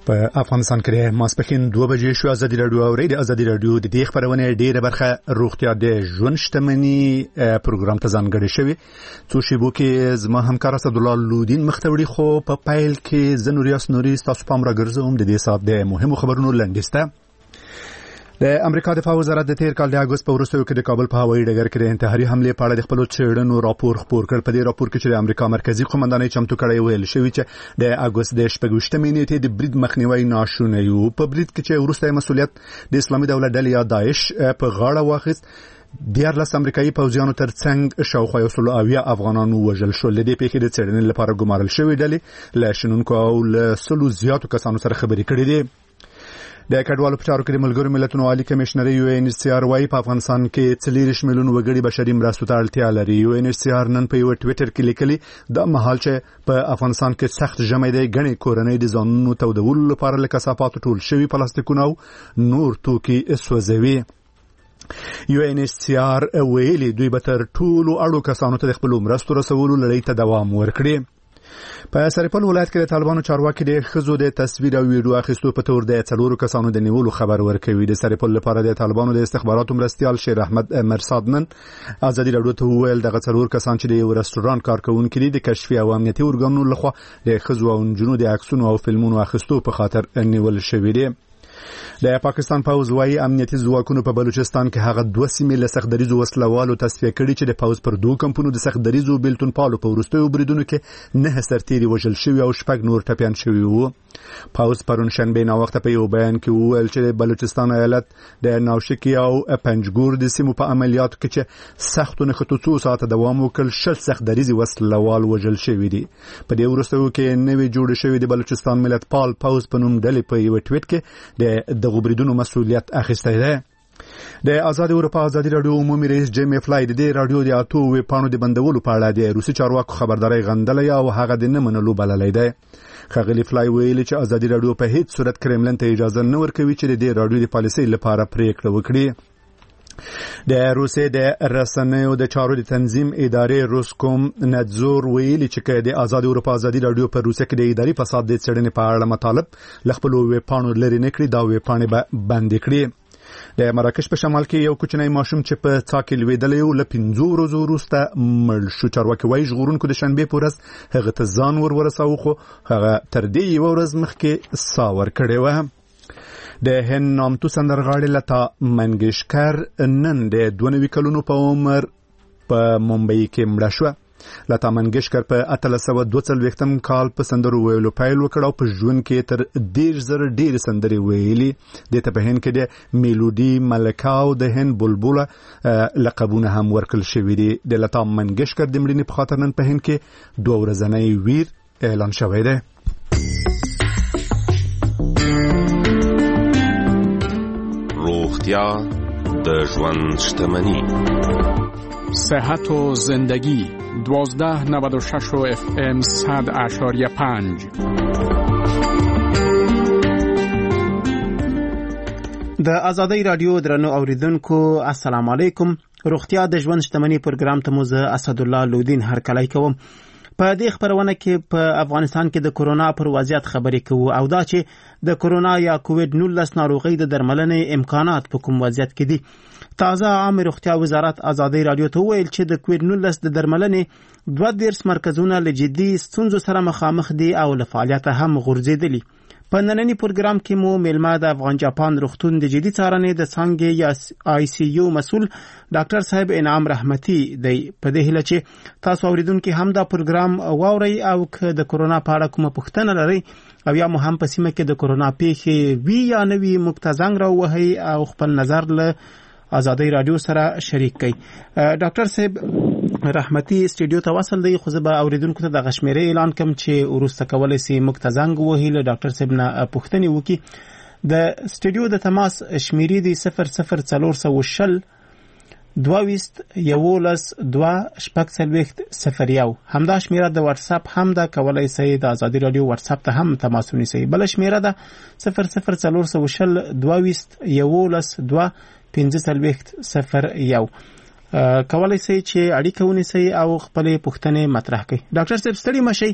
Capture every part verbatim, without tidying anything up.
په افغانستان کې ماسپښین دوه بجې شو. ازادي راډیو او ریډیو ازادي راډیو د دې خبرونه ډیره برخه روغتیا د ژوند شتمنۍ پروګرام ته ځانګړې شوی. څو شیبو کې زما همکار اسدالله لودین مختوړي خو په پایل کې زنوریاس نوري تاسو پام راګرځوم د دې سات د مهمو خبرونو لنډسته. د امریکا دفاع وزارت د تیر کال د اگست په وروستیو کې د کابل په هوایي ډګر کې د انتحاري حمله په اړه د خپل چېړنو راپور خپور کړ. په دې راپور کې چې د امریکا مرکزی قومندانۍ چمتو کړی ویل شوی چې د اگست د شپږویشتمې نیټې د برید مخنیوي ناشونی و. په برید کې چې وروسته مسؤلیت د اسلامي دولت ډلې یا داعش په غاړه واخیست. دیارلس امریکایي پوځیانو ترڅنګ شاوخوا یو سل اویا افغانانو وژل شول. د دې پیښې د څېړنې لپاره ګمارل شوې ډلې له شنونکو او له سلو زیاتو کسانو سره خبرې کړې دي. د کډوالو په چارو کې د ملګرو ملتونو عالی کمشنر یو ان ایچ سی آر وايي په افغانستان کې څلور میلیون وګړي بشري مرستو ته اړتیا لري. یو ان ایچ سی آر نن په یو ټویټر کې لیکلي د مهال چې په افغانستان کې سخت ژمی دی غني کورنۍ د ځانونو تودولو لپاره له کثافاتو ټول شوی پلاستیکونه او نور توکي سوځوي. یو ان ایچ سی آر ویلي دوی به تر ټولو اړو کسانو ته د خپل مرستو رسولو لړۍ ته دوام ورکړي. په سرپل ولایت کې د طالبانو چارواکي د خزو د تصویر او ویډیو اخیستو په تور د څلورو کسانو د نیولو خبر ورکوي. د سرپل لپاره د طالبانو د استخباراتو مرستیال شیر احمد مرصاد نن ازادي راډیو ته وویل دغه څلور کسان چې د یو رستوران کارکونکي دي د کشفي او امنیتي ارګانونو لخوا د خزو او نجونو د عکسونو او فلمونو اخیستو په خاطر نیول شوی دي. د پاکستان پوز وايي امنیتي ځواکونو په بلوچستان کې هغه دوه سیمې له سختدریزو وسلوالو تصفیه کړي چې د پوز پر دوه کمپونو د سختدریزو بیلتون پالو په وروستیو بریدونو کې نه سرتیري وژل شوي او شپږ نور ټپیان شوي وو. پوز پرون شنبه ناوخته په یو بیان کې وویل چې د بلوچستان ایالت د ناوشکی او پنجګور د سیمو په عملیاتو کې چې سختو نښتو څو ساعته دوام وکړ شل سختدریزي وسلوال وژل شوي دي. په دې وروستیو کې نوې جوړ شوی د بلوچستان ملت پال پوز په نوم ډلې په یو ټویټ کې د دغه بریدونو مسؤلیت اخیستی دی. د آزاد اروپا ازادي راډیو عمومي رئیس جیمی فلای د دې راډیو د اتو وی پانو د بندولو په اړه د روسي چارواکو خبرداري غندلې او هغه د نه منلو بللی دی. خغلی فلای ویلي چې ازادي راډیو په هیڅ صورت کرملن ته اجازه نه ورکوي چې د دې راډیو د پالیسۍ لپاره پریکړه وکړي. د روسیې د رسنیو د چارو د تنظیم ادارې روسکوم نادزور ویلي چې د آزاد اروپا ازادي راډیو په روسیې کې د اداري فساد د څېړنې په اړه مطالب ل خپل ویب پاڼو لري نه کړي دا ویب پاڼې به بندې کړي. د مراکش په شمال کې یو کوچنی ماشوم چې په څا کې لوېدلی و له پنځو ورځو وروسته مړ شو. چارواکي وایي ژغورونکو د شنبې په ورځ هغه ته ځان ور ورساوه خو هغه تر دې یوه ورځ مخکې ساه ورکړې وه. د هند نامتو سندرغاړې لتا منګیشکر نن د دوه نوي کلونو په عمر په ممبئی کې مړه شوه. لتا منګیشکر په اتلس سوه دوه څلوېښتم کال په سندرو ویلو پیل وکړ او په ژوند کې تر دېرش زره ډېرې سندرې ویلي. دې ته په هند کې د میلودي ملکه او د هند بلبله لقبونه هم ورکړل شوي دي. د لتا منګیشکر د مړینې په خاطر نن په هند کې دوه ورځنی ویر اعلان شوی دی. روغتیا د ژوند شتمني. صحت و زندگی دوازده نود و شش و اف ام صد اشاریه پنج. د آزادی رادیو درنو اوریدونکو السلام علیکم. روغتیا د ژوند شتمنۍ پروګرام ته مو زه اسدالله لودین هرکلی کوم. په دې خبرونه کې په افغانستان کې د کورونا پر وضعیت خبرې کوو او دا چې د کورونا یا کووډ نولس ناروغۍ د درملنې امکانات په کوم وضعیت کې دي. تازه عام روغتیا وزارت آزادی رادیو ته ویل چې د کووډ نولس د درملنې دوه دېرش مرکزونه له جدي ستونزو سره مخامخ دي او له فعالیته هم غورځېدلي. په نننی پروګرام کې مو میلمه د افغان جاپان روغتون د جدي څارنې د څانګې یا آی سی یو مسؤل ډاکټر صاحب انعام رحمتي دی. په دې هیله چې تاسو اوریدونکو هم دا پروګرام واورئ او که د کورونا په اړه کومه پوښتنه لرئ او یا مو هم په سیمه کې د کورونا پیښې وی یا نه وي موږ ته زنګ راووهئ او خپل نظر له آزادی رادیو سره شریک کړئ. ډاکټر صاحب رحمتي سټوډیو ته وصل دی خو زه به اوریدونکو ته د غشمیرې اعلان کوم چې وروسته کولی سي موږ ته زنګ ووهي له ډاکټر صاحب نه پوښتنې وکړي. د سټوډیو د تماس شمیرې دی صفر صفر څلور سوه شل دوه ویست یولس دوه شپږ څلوېښت صفر یو. همدا شمیره د واتساپ هم ده، کولی سئ د آزادي راډیو واتساپ ته هم تماس ونیسئ. بله شمیره ده صفر صفر څلور سوه شل دوه ویست یولس دوه پنځه څلوېښت صفر یو. کولی سئ چې اړیکه ونیسئ او خپلې پوښتنې مطرح کړئ. ډاکټر صاحب ستړي مه شئ،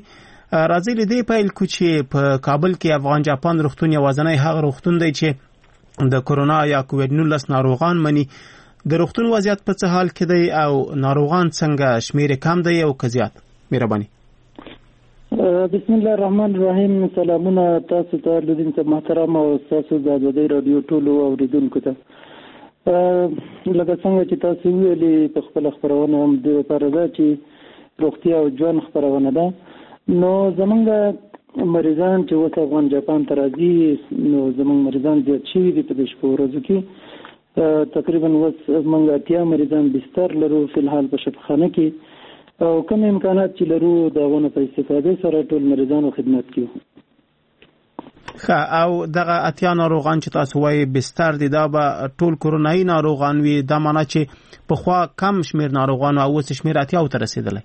راځي لیدې پیل کو چې په کابل کې افغان جاپان روغتون یوازنی هغه روغتون دی چې د کورونا یا کووډ نولس ناروغان مني. د روغتون وضعیت په څه حال کې دی او ناروغان څنګه شمیر کم دی او کزيات؟ مهرباني. بسم الله الرحمن الرحیم. سلامونه تاسو ته لودین ته محترم او تاسو د ازادي رادیو ټولو اوریدونکو ته. لکه څنګه چې تاسو ویلي په خپل خبرونه هم د لپاره ده چې روغتیا او ژوند خبرونه ده. نو زمونږ مریضان چې وته افغان جاپان ته راځي نو زمونږ مریضان زیات شوي دي په دې شپو ورځو کې. تقریبا اوس موږ اتیا مریضان بستر لرو فی الحال په شفاخانه کې او کوم امکانات چې لرو دغه په استفاده سره ټول مریضانو خدمت کوي. خا او دغه اتیا ناروغان چې تاسو وایي بستر دي دا به ټول کورونایي ناروغان وي، دا معنی چې په خوا کم شمیر ناروغان او اوس شمیر اتیا ته رسیدلی؟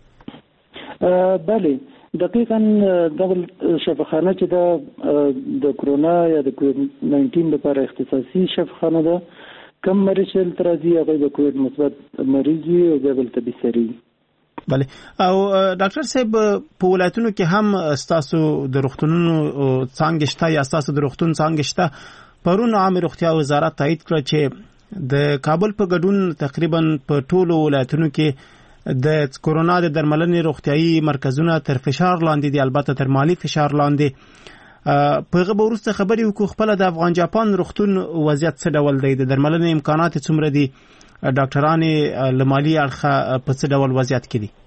بله دقیقاً دغه شفاخانه چې دا د کرونا یا د کووډ ناینټین لپاره اختصاصي شفاخانه ده. کم مریض چې راځي هغه د کووډ مثبت مریض وي او د بل تبصري. بله او ډاکټر صاحب په ولایتونو کې هم تاسو د روغتونونو څنګه شته یا تاسو د روغتون څنګه شته؟ پرون عامه روغتیا وزارت تایید کړ چې د کابل په ګډون تقریبا په ټولو ولایتونو کې د کورونا د درملنې روغتيایي مرکزونه تر فشار لاندې دي، البته تر مالی فشار لاندې. په غو ورسته خبري وکړو خپل د افغان جاپان روغتون وضعیت څه ډول دی، د درملنې امکانات څومره دي، ډاکټرانو لمالي اړخه په څه ډول وضعیت کې دي؟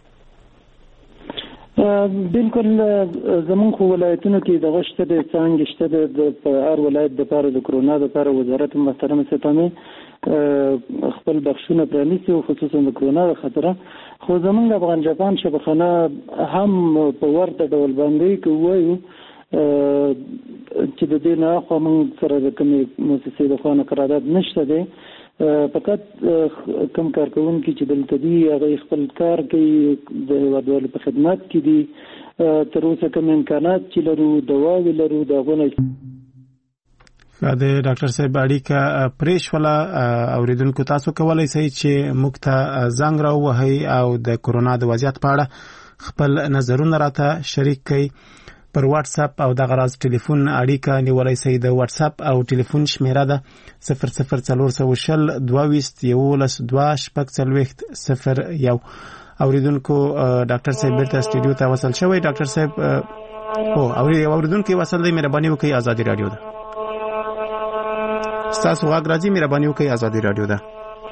بالکل زمونږ ولایتونو کې د غشته د څنګه شته د په هر ولایت د لپاره د کرونا د لپاره وزارت محترم ستامه خپل بخښونه پرانیسي او خصوصا د کرونا خطر. خو زمونږ افغان جاپان شبخانه هم په ورته ډول باندې کوي چې د دې نه خو موږ سره د کومې مؤسسې د خانه قرارداد نشته دی، فقط کم کارکونکي چې دلته دي هغه خپل کار کوي د هیوادوالو په خدمت کې دي. تر اوسه کوم امکانات چې لرو دواوې لرو دغه د ډاکټر صاحب اړیکه پریش ولا اوریدونکو تاسو کولای شئ چې موږ ته زنګ راوهئ او د کورونا د وضعیت په اړه خپل نظرونه راته شریک کړئ. پر واتس اپ او د غراز ټلیفون اړیکه نیولای شئ. د واتس اپ او ټلیفون شمیره ده صفر صفر څلور شل دوه یولس دوه شپږ څلوېښت صفر یو. اوریدونکو ډاکټر صاحب بیرته سټوډیو ته وصل شوی. ډاکټر صاحب او اوریدونکو وصل دی، مهرباني وکړئ ازادي رادیو ده تاسو غږ راځي، مهرباني وکړئ ازادي رادیو ده.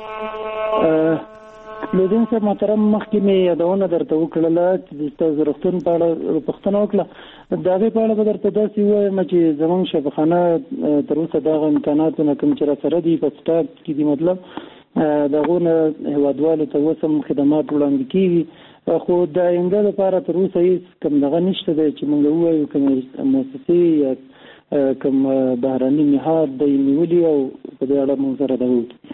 لودین صاحب محترم مخکې مې یادونه درته وکړله چې تاسو روغتون په اړه پوښتنه وکړه. دا به په اړه درته داسې وایم چې زمونږ شفاخانه تر اوسه دغه امکاناتونه کوم چې را سره دي په سټاک کې دي، مطلب دغه هیوادوالو ته اوس هم خدمات وړاندې کیږي. خو د آینده لپاره تر اوسه هیڅ کوم دغه نشته دی چې موږ ووایو کوم مؤسسې یا کوم بهراني نهاد د نیولي او په دې اړه موږ سره دا وکړو.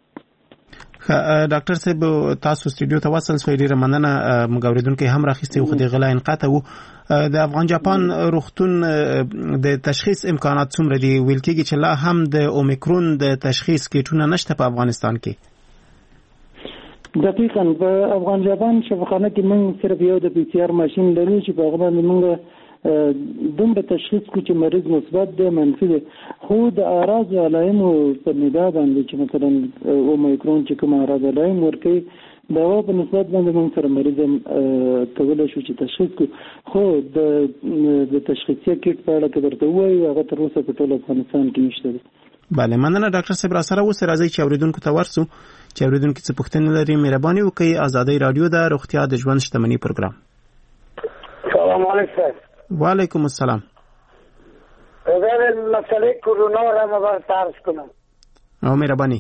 ډاکټر صاحب تاسو سټوډیو ته وصل شوئ، ډیره مننه. موږ اوریدونکو هم راخیستي خو د غلا انقطاع وو. د افغان جاپان روغتون د تشخیص امکانات څومره دي؟ ویل کېږي چې لا هم د اومیکرون د تشخیص کیټونه نشته په افغانستان کې. دقیقاً په افغان جاپان شفاخانه کې موږ صرف یو د پی سی آر ماشين لرو چې په هغه باندې موږ دومره تشخیص کو چې مریض مثبت دی منفي دی. خو د اعراض علایمو په نگاه باندې چې مثلا اومیکرون چې کوم اعراض علایم ورکوي دا په نسبت باندې موږ سره مریض کولای شو چې تشخیص کو. خو د د تشخیصي کیټ په اړه کې درته وایي هغه تر اوسه په ټول افغانستان کې نشته دی. بله مننه ډاکټر صاحب. را سره اوس راځي چې اوریدونکو ته ورسو چې اوریدونکو څه پوښتنه لري مهرباني وکړئ. ازادي رادیو د روغتیا د ژوند شتمنۍ پروګرام. سلام علیکم. وعلیکم السلام. اگر مسئله کرونا را مبارک عرض کنم. او مهربانی.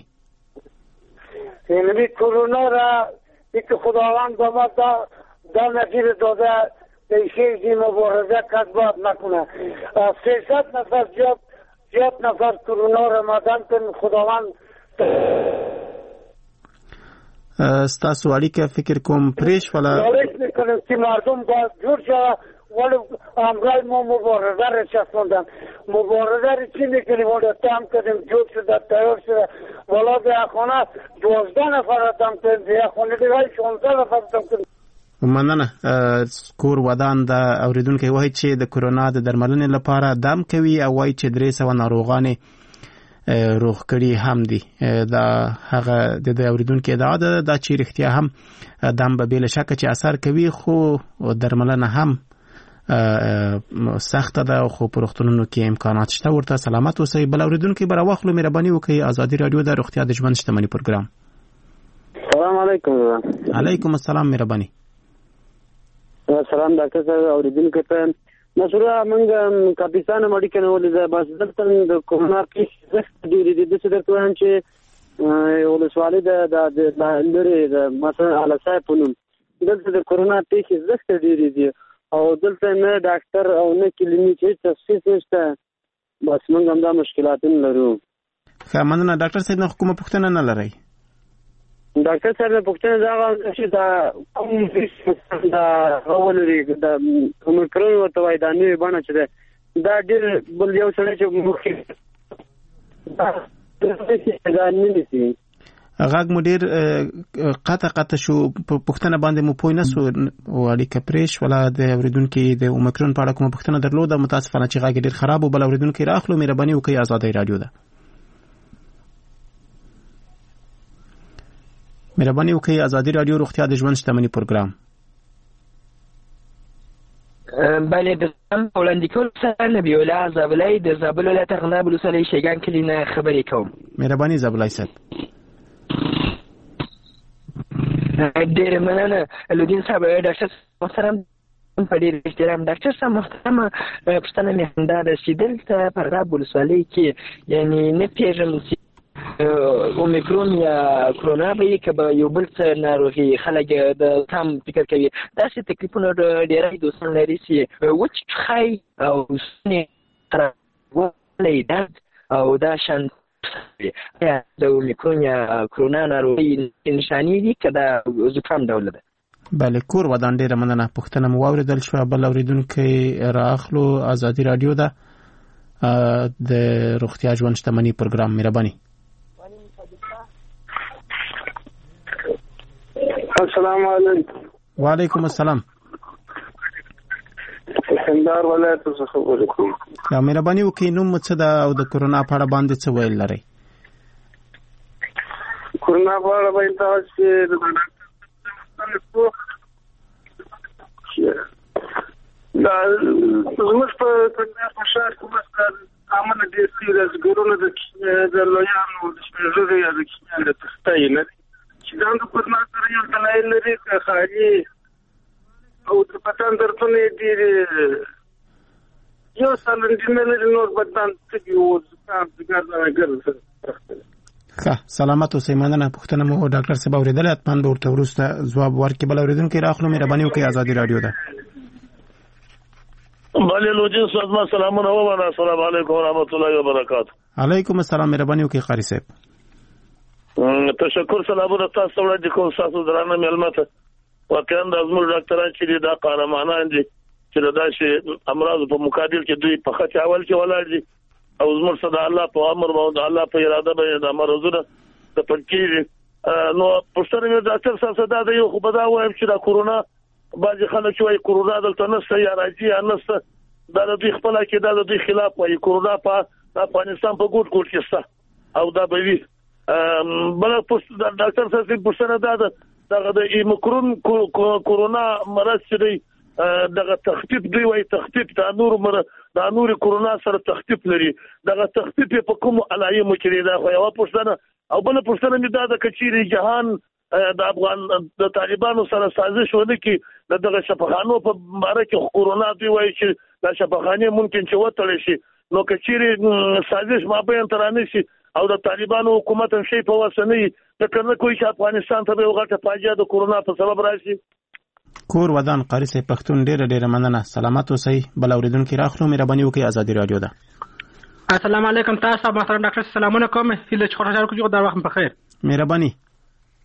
یعنی کرونا را یک خداوند ما دا دا نتیجه داده دیشه دی مبارزه کذبات نکنه. سیصد نفر زیاد زیاد نفر کرونا را مدن کن خداوند. ستاسو اړیکه فکر کوم پریش ولا ولی میکنم که مردم باید جور شود ولی امرای ما مبارزه را چسباندن. مبارزه را چی میکنیم؟ ولی تم کردیم جور شده تیار شده والا به خانه دوازده نفر تم کردیم، به خانه دیگه شانزده نفر تم کردیم. مننه. کور ودان د اوریدونکو وایي چې د کورونا د درملنې لپاره دم کوي او وایي چې درې سوه ناروغان روغ کړي هم دي. دا هغه د اوریدونکو ادعا ده دا چې رښتیا هم دم به بل شک چې اثر کوي، خو درملنه هم سخت ده خو په روغتونونو کې امکانات شته. ورته سلامت اوسئ. بل اوریدونکو بر واخلو مهرباني وکړئ. ازادي رادیو د روغتیا د ژوند شتمنۍ پروګرام. السلام علیکم. علیکم السلام مهرباني. سلام ډاکټر صاحب اوریدونکو ته مسوره موږ کاپیسان مډیکل ولې بس دلته د کورونا کیس زخت ډیری دي چې درته وایم چې ولسوالۍ د د لري د مثلا علسای پونم دلته د کورونا کیس زخت ډیری دي او دلته نه ډاکټر او نه کلینیک هیڅ تخصیص نشته. بس موږ هم دا مشکلات لرو. ښه مننه ډاکټر صاحب. نو کومه پوښتنه نه لرئ؟ ډاکټر صاحب پوښتنه دا چې دا کوم دا اولري د اومیکرون ورته وایي دا نوې بڼه چې ده دا ډېر بل یو سړی چې مخکې دا نه نیسي. غږ مو ډېر قطع قطع شو. په پوښتنه باندې مو پوه نه سو او اړیکه پرې شوله. د اورېدونکي د اومیکرون په اړه کومه پوښتنه درلوده متاسفانه چې غږ ډېر خراب و. بل اورېدونکي راخلو مهرباني وکړئ. ازادي رادیو ده. مهرباني وکړئ. ازادي رادیو روغتیا د ژوند شتمنۍ پروګرام. بله د وړاندې کولو سره نبي الله زابلای د زابل ولایت ارغنداب ولسوالۍ شیګان کلي نه خبرې کوم. مهرباني زابلای صاحب. ډېره مننه لودین صاحب. ډاکټر محترم په ډېر احترام ډاکټر صاحب محترمه پوښتنه مې همدا ده چې دلته په ارغنداب ولسوالۍ کې یعنې نه پېژنم چې اومیکرون یا کرونا به یې که به یو بل څه ناروغي خلک د تام فکر کوي. داسې تکلیفونه ډېری دوستان لري چې وچ ټوخی او ستونی خرابوالی درد او دا شان آیا د اومیکرون یا کرونا ناروغي نښانې دي که دا زکام ډول ده؟ بله کور ودان ډېره مننه. پوښتنه مو واورېدل شوه. بل اورېدونکی رااخلو. ازادي رادیو ده د روغتیا ژوند شتمنۍ پروګرام. مهرباني. السلام علیکم. وعلیکم السلام. کندهار ولایت څخه خبرې کوم. یا مهرباني وکړئ نوم مو څه ده او د کورونا په اړه باندې څه ویل لرئ؟ کورونا په اړه باندې تاسو چې دا زموږ په کندهار په ښار کې بس عامه ډېر سیریس ګورونه د لویانو د شپږ یا د کیمیاوي تختې نه چې دا د کورونا سره یو تلایل لري که خالي او د پټان درتونه ډېر یو سالنډي نه لري نور بدن تګي او ځکه څنګه راګرځي. ښه سلامت اوسئ. مننه. پوښتنه مو ډاکټر صاحب اورېدلې حتما به ورته وروسته ځواب ورکړي. بل اورېدونکی راخلو. مهرباني وکړئ. ازادي رادیو ده. بله لوجین صاحب ما سلامونه ومنه. السلام علیکم ورحمت الله وبرکاته. علیکم السلام. مهرباني وکړئ قاری صاحب. تشکر. سلامونه تاسو وړاندې کوم. تاسو درانه مېلمه ته واقعا د زموږ ډاکټران چې دا قهرمانان دي چې د داسې امراضو په مقابل کې دوی په خط اول کې ولاړ دي او زموږ سره د الله په امر باندې الله په اراده باندې د مرزونه د پنځکیږي. نو پښتنه مې ډاکټر صاحب دا د یو خو بدا وایم چې دا کورونا بعض خلک وايي کورونا دلته نشته یا راځي یا نشته. دا د دوی خپل کې دا د دوی خلاف وايي. کورونا په افغانستان په ګوټ ګوټ کې شته او دا به وي. بل پښتنه ډاکټر صاحب پښتنه دا ده دغه د اومیکرون کورونا مرض چې دی دغه تخفیف دوی وايي تخفیف د نور مر د نور کورونا سره تخفیف لري. دغه تخفیف په کوم علایمو کې دا خو یو پښتنه او بل پښتنه مې دا د کچيري جهان د افغان د طالبانو سره سازش ونه کې دغه شفاخانو په باره کې کورونا دوی وايي چې د شفاخانه ممکن چې وتړي شي. نو کچيري سازش ما به ترانه شي او د طالبانو حکومت هم شي په وسنۍ د کنه کوئی چې افغانستان ته یو غټه فاجعه د کورونا په سبب راشي. کور ودان قاری صاحب پښتون ډېر ډېر مننه. سلامت اوسئ. بل اورېدونکي راخلو. مهرباني وکړئ. ازادي رادیو ده. السلام علیکم. تاسو محترم ډاکټر سلامونه کوم. هیله چې خوشاله کوم. دا وخت په خیر. مهرباني.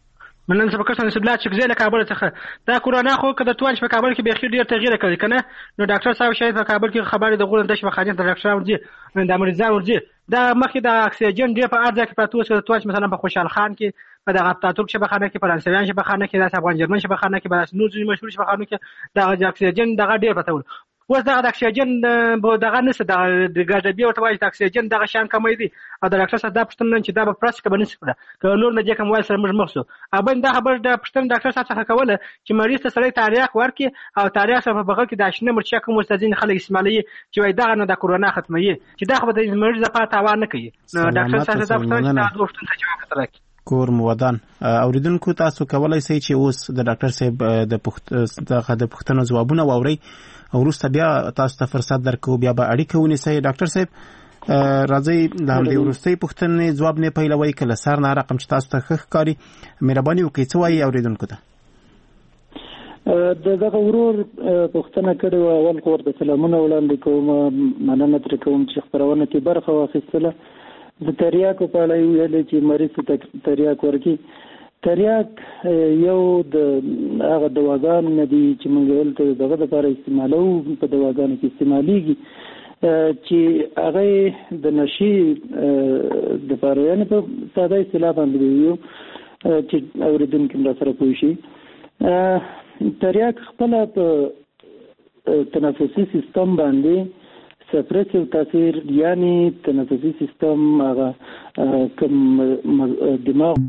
مننه سبا کس نسب الله چکزی له کابل څخه دا کورونا خو کده توان په کابل کې بخیر ډیر تغییر کړی کنه نو ډاکټر صاحب شاید په کابل کې خبرې د غوړن د شفاخانه د ډاکټر ورځي د مریضان ورځي دا مخکې د اکسیجن ډیر په ارزه کې پاتوس کې توان مثلا په خوشحال خان کې په دغه تاتورک شفاخانه کې فرانسویان شفاخانه کې د افغان جرمن شفاخانه کې بل نور ځینې مشهور شفاخانه کې د اکسیجن دغه ډیر پاتول اوس دغه د اکسیجن دغه نس د ګاډبي او توای د اکسیجن دغه شان کمې دي او د ډاکټر صاحب دا پښتنه چې دا په پرس کې بنس کړه که نور نه دې کوم وای سره موږ مخسو ابن دا خبر د پښتن ډاکټر صاحب څخه کوله چې مریض ته سړی تاریخ ورکي او تاریخ سره په بغل کې د آشنا مرچا کوم مستدین خلک استعمالي چې وای دا نه د کورونا ختمي چې دا خو د مریض لپاره تاوان نه کوي نو ډاکټر صاحب دا پښتنه د وختونو ته جواب ورکړي کور مودان اوریدونکو تاسو کولای شئ چې اوس د ډاکټر صاحب د پښت د پښتنو ځوابونه واورئ او وروسته بیا تاسو ته فرصت درکو بیا به اړیکه ونیسئ ډاکټر صاحب راځي د همدې وروستۍ پوښتنې ځواب نه پیلوي کله سر نه رقم چې تاسو ته ښه ښکاري مهرباني وکړئ څه وایي اوریدونکو ته د دغه ورور پوښتنه کړې وه اول خو ورته سلامونه وړاندې کوم مننه ترې کوم چې خپرونه کې برخه واخیستله د تریاکو په اړه یې ویلې چې مریض ته تریاک ورکړي تریاک یو د هغه دواګانو نه دي چې موږ دلته دغه دپاره استعمالوو په دواګانو کې استعمالیږي چې هغه د نشي دپاره یعنې په ساده اصطلاح باندې ویو چې اورېدونکي هم راسره پوه شي تریاک خپله په تنفسي سیستم باندې سپریسیو تاثیر یعنی تنفسي سیستم هغه کوم دماغ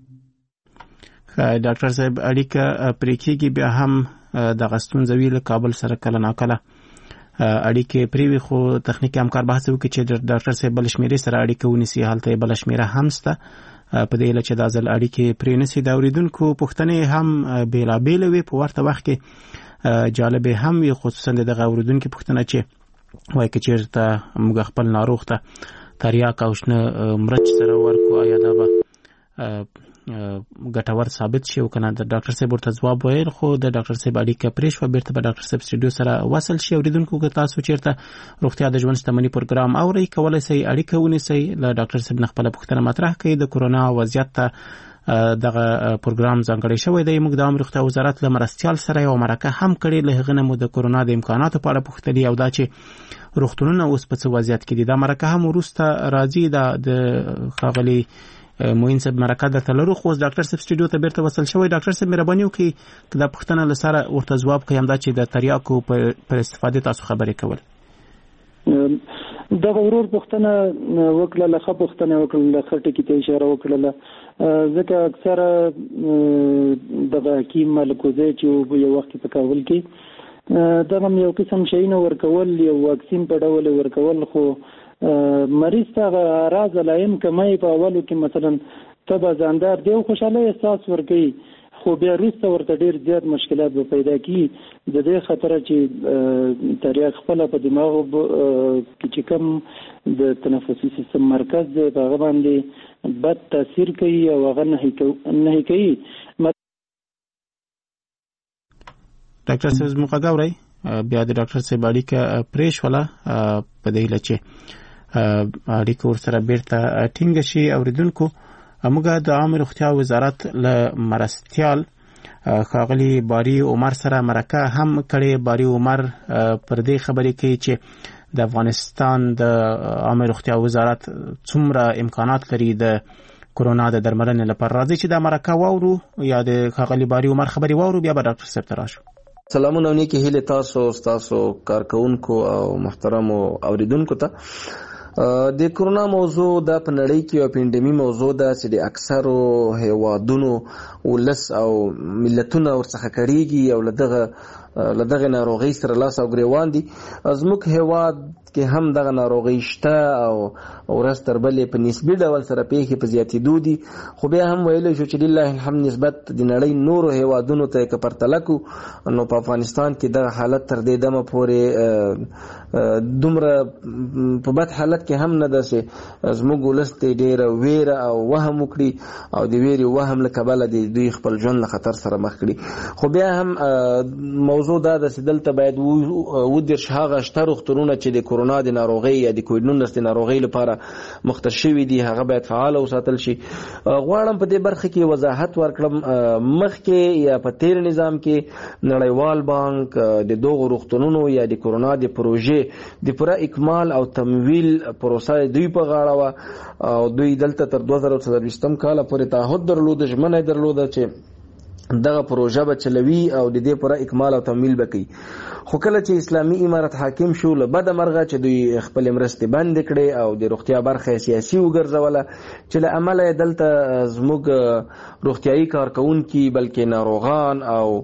ډاکټر صاحب اړیکه پرې کېږي بیا هم د ستونزې وی له کابل سره کله ناکله اړیکې پرې وي خو تخنیکي همکار بحث وکړي چې ډاکټر صاحب بل شمیرې سره اړیکه ونیسي هلته بل شمیره هم شته په دې لچ د ازل اړیکې پرې نسی د اوریدونکو پوښتنې هم بیلابیل وي په ورته وخت کې جالب هم وي خصوصا دغه اوریدونکو پوښتنه چې وایي چې چیرته موږ خپل ناروغ ته تریاک او شنه مرچ سره ورکو آیا دا به ګټور ثابت شي او کنه د ډاکټر صاحب ورته ځواب ویل خو د ډاکټر صاحب اړیکه پرې شو بیرته په ډاکټر صاحب سټوډیو سره وصل شي اوریدونکو که تاسو چیرته روغتیا د ژوند شتمنۍ پروګرام اورئ کولای شئ اړیکه ونیسئ له ډاکټر صاحب نه خپله پوښتنه مطرح کړئ د کورونا وضعیت ته دغه پروګرام ځانګړی شوی دی موږ د عامه روغتیا وزارت له مرستیال سره یو مرکه هم کړې له هغه نه مو د کورونا د امکاناتو په اړه پوښتلي او دا چې روغتونونه اوس په څه وضعیت کې دي دا مرکه هم وروسته راځي د ښاغلي موین صاحب مرکه درته لرو خو ډاکټر صاحب سټوډیو ته بیرته وصل شوی ډاکټر صاحب مهرباني وکړئ دا پوښتنه له سره ورته ځواب کړئ همدا چې د تریاکو پر استفادې تاسو خبرې کول دغه ورور پوښتنه وکړه له ښه پوښتنه وکړه له ښه ټکي ته اشاره وکړله ځکه اکثره دغه حکیم ملکوزی چې یو وخت په کابل کې دغه یو قسم شیونه ورکول یو واکسین په ډول ورکول خو مریض ته راز علائم کمای په اولو کې مثلا تبه ځاندار دی او خوشاله احساس ورکوي خو بیا وروسته ورته ډېر زیات مشکلات به پیدا کړي د دې خطره چې تریاک خپله په دماغو کې چې کوم د تنفسي سیستم مرکز دی په هغه باندې بد تاثیر کوي او هغه نهي کوي ډاکټر صاحب زموږ غږ اورئ بیا د ډاکټر صاحب اړیکه پرې شوله په دې هیله چې اړیکه ورسره بیرته ټینګه شي اوریدونکو موږ د عامه روغتیا وزارت له مرستیال ښاغلي باري عمر سره مرکه هم کړې باري عمر پر دې خبرې کوي چې د افغانستان د عامه روغتیا وزارت څومره امکانات لري د کورونا د درملنې لپاره راځي چې دا مرکه واورو یا د ښاغلي باري عمر خبرې واورو بیا به ډاکټر صاحب ته راشو سلامونه نیکی هیله تاسو تاسو کارکونکو او محترمو اوریدونکو ته د کورونا موضوع د په نړۍ کې یو پینډمي موضوع ده چې د اکثرو هیوادونو ولس او ملتونه ورڅخه کړيږي او لدغه لدغه ناروغي سره لاس او ګریوان دي زموږ هیواد کې هم دغه ناروغي شته او ورځ تر بلې په نسبي ډول سره پیښې په زیاتېدو دي خو بیا هم ویلی شو چې لله الحمد نسبت د نړۍ نورو هیوادونو ته که پرتله کړو نو په افغانستان کې دغه حالت تر دې دمه پورې دومره په بد حالت کې هم نه ده چې زموږ ولس ته ډېره ویره او وهم وکړي او د ویرې وهم له کبله د دوی خپل ژوند له خطر سره مخ کړي خو بیا هم موضوع دا ده چې دلته باید ودېرش هغه شته روغتونونه چې د کورونا کرونا د ناروغي یا د کووډ نولس د ناروغي لپاره مختص شوي دي هغه باید فعال وساتل شي. غواړم په دې برخه کې وضاحت ورکړم. مخکې یا په تیر نظام کې نړیوال بانک د دغو روغتونونو یا د کرونا د پروژې د پوره اکمال او تمویل پروسه دوی په غاړه وه او دوی دلته تر دوه زره څلوېښتم کاله پورې تعهد درلوده، ژمنه درلوده چې دغه پروژه به چلوي او د دې پوره اکمال او تمویل به کوي. خو کله چې اسلامي امارت حاکم شو له بده مرغه چې دوی خپل مرستې بند کړي او د روغتیا برخه سیاسي وګرځوله چې له امله دلته زموږ روغتیايي کارکونکي بلکې ناروغان او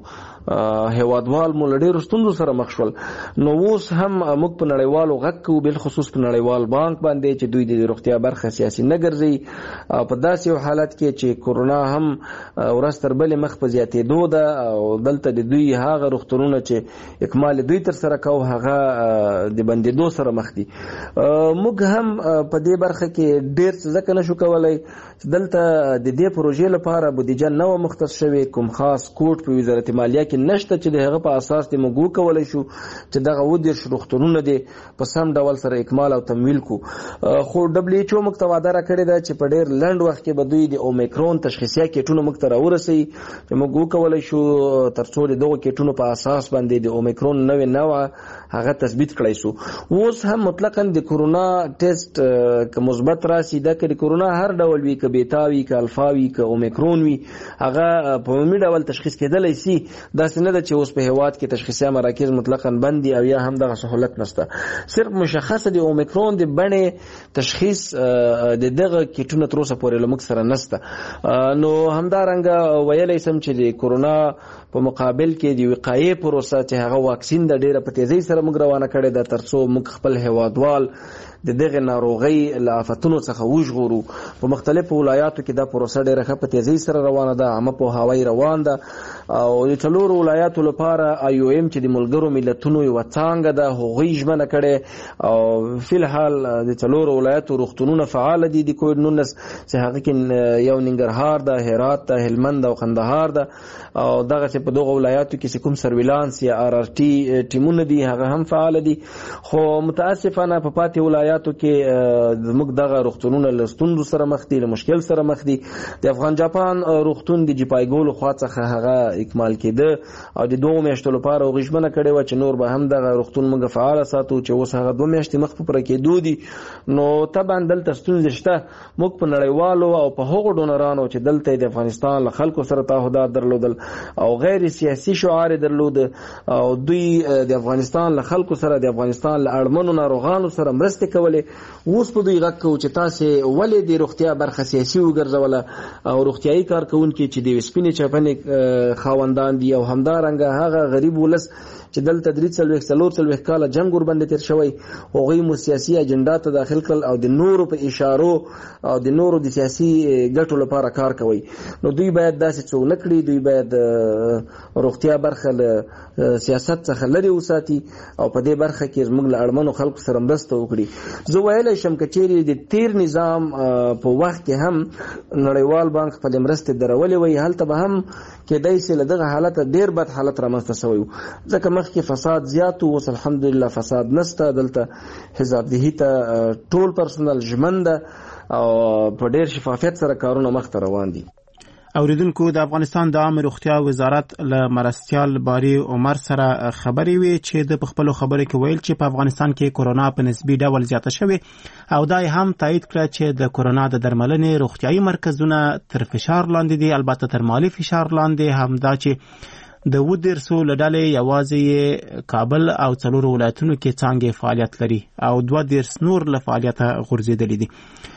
هیوادوال مو له ډېرو ستونزو سره مخ شول. نو اوس هم موږ په نړیوالو غږ کوو، بالخصوص په نړیوال بانک باندې چې دوی د روغتیا برخه سیاسي نه ګرځوي او په داسې یو حالت کې چې کرونا هم ورځ تر بلې مخ په زیاتېدو ده او دلته د دوی هغه روغتونونه چې اکمال دوی تر سره کوو هغه د بندېدو سره مخ دي. موږ هم په دې برخه کې ډېر څه ځکه نشو کولی چې دلته د دې پروژې لپاره بودیجه نه وه مختص شوې، کوم خاص کوډ په وزارت مالیه کې نشته چې د هغه په اساس د موږ وکولی شو چې دغه اووه دېرش روغتونونه دي په سم ډول سره اکمال او تمویل کو. خو ډبلیو ایچ او موږ ته وعده راکړې ده چې په ډېر لنډ وخت کې به دوی د اومیکرون تشخیصیه کیټونه موږ ته راورسوي چې موږ وکولی شو تر څو د دغو کیټونو په اساس باندې د اومیکرون نوې نوعه هغه تثبیت کړی سو. اوس هم مطلقاً د کرونا ټیسټ که مثبت راسي دا که د کرونا هر ډول وي، که بیتا وي، که الفا وي، که اومیکرون وي، هغه په عمومي ډول تشخیص کېدلی سي. داسې نه ده چې اوس په هیواد کې تشخیصي مراکز مطلقاً بند دي او یا هم دغه سهولت نشته. صرف مشخصه د اومیکرون د بڼې تشخیص د دغه کیټونه تر اوسه پورې له موږ سره نشته. نو همدارنګه ویلی سم چې د کرونا په مقابل کې د وقایې پروسه چې هغه واکسین د ډېره په تیزۍ سره موږ روانه کړې ده تر څو موږ خپل هیوادوال د دغه ناروغۍ له آفتونو څخه وژغورو. په مختلفو ولایاتو کې دا پروسه ډېره ښه په تیزۍ سره روانه ده، عامه پوهاوی روان ده او د څلورو ولایاتو لپاره آی او ایم چې د ملګرو ملتونو یوه څانګه ده هغوی ژمنه کړې او فی الحال د څلورو ولایاتو روغتونونه فعاله دي د کووډ نولس چې هغه کې یو ننګرهار ده، هرات ده، هلمند او قندهار ده او دغسې په دغو ولایاتو کې چې کوم سرویلانس یا آر آر ټي ټیمونه دي هغه هم فعاله دي. خو متاسفانه په پاتې ولایاتو کې زموږ دغه روغتونونه له ستونزو سره مخ دي، له مشکل سره مخ دي. د افغان جاپان روغتون د جیپایګو له خوا څخه هغه اکمال کېده او د دوه میاشتو لپاره هغوی ژمنه کړې وه چې نور به هم دغه روغتون موږ فعاله ساتو چې اوس هغه دوه میاشتې مخ په پوره کېدو دي. نو طبعا دلته ستونزې شته. موږ په نړیوالو او په هغو ډونرانو چې دلته د افغانستان له خلکو سره تعهدات درلودل او غیر سیاسي شعار درلوده او دوی د افغانستان له خلکو سره د افغانستان له اړمنو ناروغانو سره مرستې کولې. اوس په دوی غږ کوو چې تاسې ولې د روغتیا برخه سیاسي وګرځوله او روغتیایي کارکوونکي چې د سپینې چپنې خاوندان دي او همدارنګه هغه غریب ولس چې دلته درې څلوېښت څلور څلوېښت کاله جنګ ورباندې تېر شوی هغوی مو سیاسي اجنډا ته داخل کړل او د نورو په اشارو او د نورو د سیاسي ګټو لپاره کار کوي. نو دوی باید داسې څه ونه کړي. دوی باید روغتیا برخه له سیاست څخه لرې وساتي او په دې برخه کې زموږ له اړمنو خلکو سره مرسته وکړي. زه ویلی شم که چیرې د تیر نظام په وخت کې هم نړیوال بانک خپلې مرستې درولې وی هلته به هم کېدای سي له دغه حالته ډېر بد حالت رامنځته شوی و ځکه مخکې فساد زیات و. اوس الحمدلله فساد نشته. دلته حسابدهي ته ټول پرسونل ژمن ده او په ډېر شفافیت سره کارونه مخته روان دي. اوریدونکو د افغانستان د عامه روغتیا وزارت له مرستیال باری عمر سره خبرې وي چې د خپل خبرې کې ویل چې په افغانستان کې کرونا په نسبي ډول زیاته شوې او دا هم تایید کړ چې د کرونا د درملنې روغتیايي مرکزونه تر فشار لاندې دي، البته تر مالی فشار لاندې هم. دا چې د اووه دېرشو له ډلې یوازې کابل او څلورو ولایتونو کې څانګې فعالیت لري او دوه دېرش نور له فعالیته غورځېدلي دي.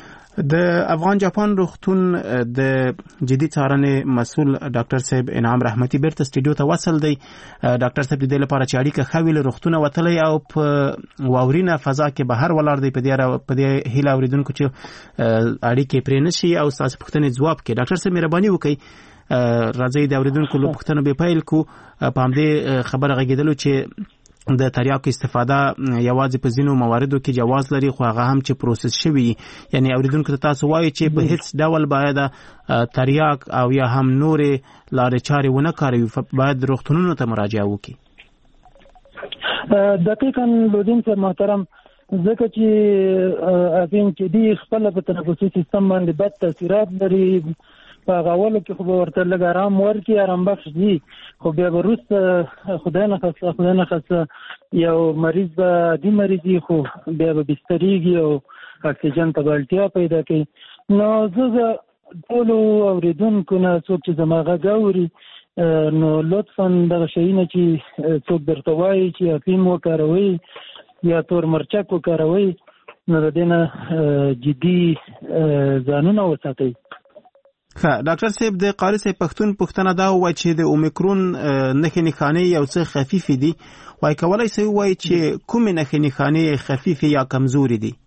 د افغان جاپان روغتون د جدي څارنې مسؤل ډاکټر صاحب انعام رحمتي بیرته سټوډیو ته وصل دی. ډاکټر صاحب د دې لپاره چې اړیکه ښه وي له روغتونه وتلی او په واورینه فضا کې بهر ولاړ دی، په دې په دې هیله اورېدونکو چې اړیکې پرې نه شي او ستاسو پوښتنې ځواب کړي. ډاکټر صاحب مهرباني وکړئ راځئ د اورېدونکو له پوښتنو بې پیل کو. په همدې خبره غږېدلو چې د تریاکو استفاده یوازې په ځینو مواردو کې جواز لري خو هغه هم چې پروسس شوي، یعنی اوریدونکو ته تاسو وایي چې په هیڅ ډول باید تریاک او یا هم نورې لارې چارې ونه کاروي، باید روغتونونو ته مراجعه وکړي. دقیقاً لودین صاحب محترم، ځکه چې افین چې دی خپل په تنفسي سیستم باندې بد تاثیرات لري. په غاولو کې خو ورته لږ آرام ورکړي، آرام بخش دي، خو بیا وروسته خدای نه خاصه خدای نه خاصه یو مریض به عادي مریضي خو بیا به بستریږي او اکسیجن ته اړتیا پیدا کوي. نو زه ټولو اورېدونکو نه څوک چې زما غږ اوري نو لطفا دغه شیونه چې څوک درته وایي چې افیم وکاروئ یا تور مرچک وکاروئ نو د دې نه جدي ځانونه وساتئ. ښه ډاکټر صاحب د قاری صاحب پښتون پښتنه دا وایي چې د اومیکرون نښې نښانې یو څه خفیفې دي، وایي کولای شي وایي چې کومې نښې نښانې خفیفې یا کمزورې دي؟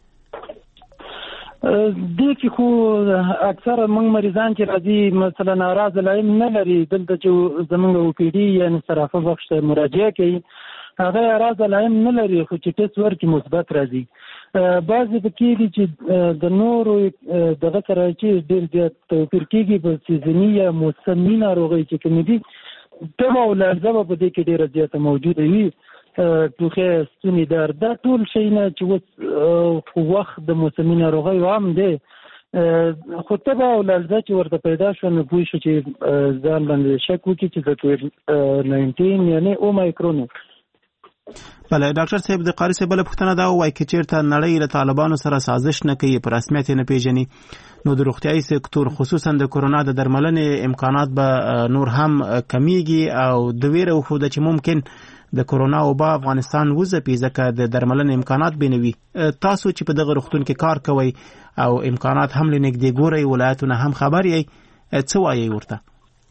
دې کې خو اکثره موږ مریضان چې راځي مثلا ناراض علائم نه لري، دلته چې زموږ او پی ډي یعنې صرافه بخش ته مراجعه کوي هغه ناراض علائم نه لري، خو چې ټیسټ ورکړي مثبت راځي. بعضې پکې دي چې د نورو دغه سره چې ډېر زیات توپیر کېږي په سیزني یا موسمي ناروغۍ چې کومې دي تبه او لړزه به په دې کې ډېره زیاته موجوده وي، ټوخی، ستوني درد، دا ټول شیونه چې اوس وخت د موسمي ناروغیو هم دی، خو تبه او لړزه چې ورته پیدا شوه نو پوه شو چې ځان باندې شک وکړي چې د کووډ ناینټین یعنې اومیکرون. بله ډاکټر صاحب د قاری صاحب بله پوښتنه دا وایي که چېرته نړۍ له طالبانو سره سازش نه کوي، په رسمیت یې نه پیژني، نو د روغتیایي سکتور خصوصا د کرونا د درملنې امکانات به نور هم کمیږي او د ویره وښوده چې ممکن د کرونا وبا افغانستان وځپي ځکه د درملنې امکانات به نه وي. تاسو چې په دغه روغتون کې کار کوئ او امکانات هم له نږدې ګورئ، ولایتونه هم خبر یې، څه وایئ ورته؟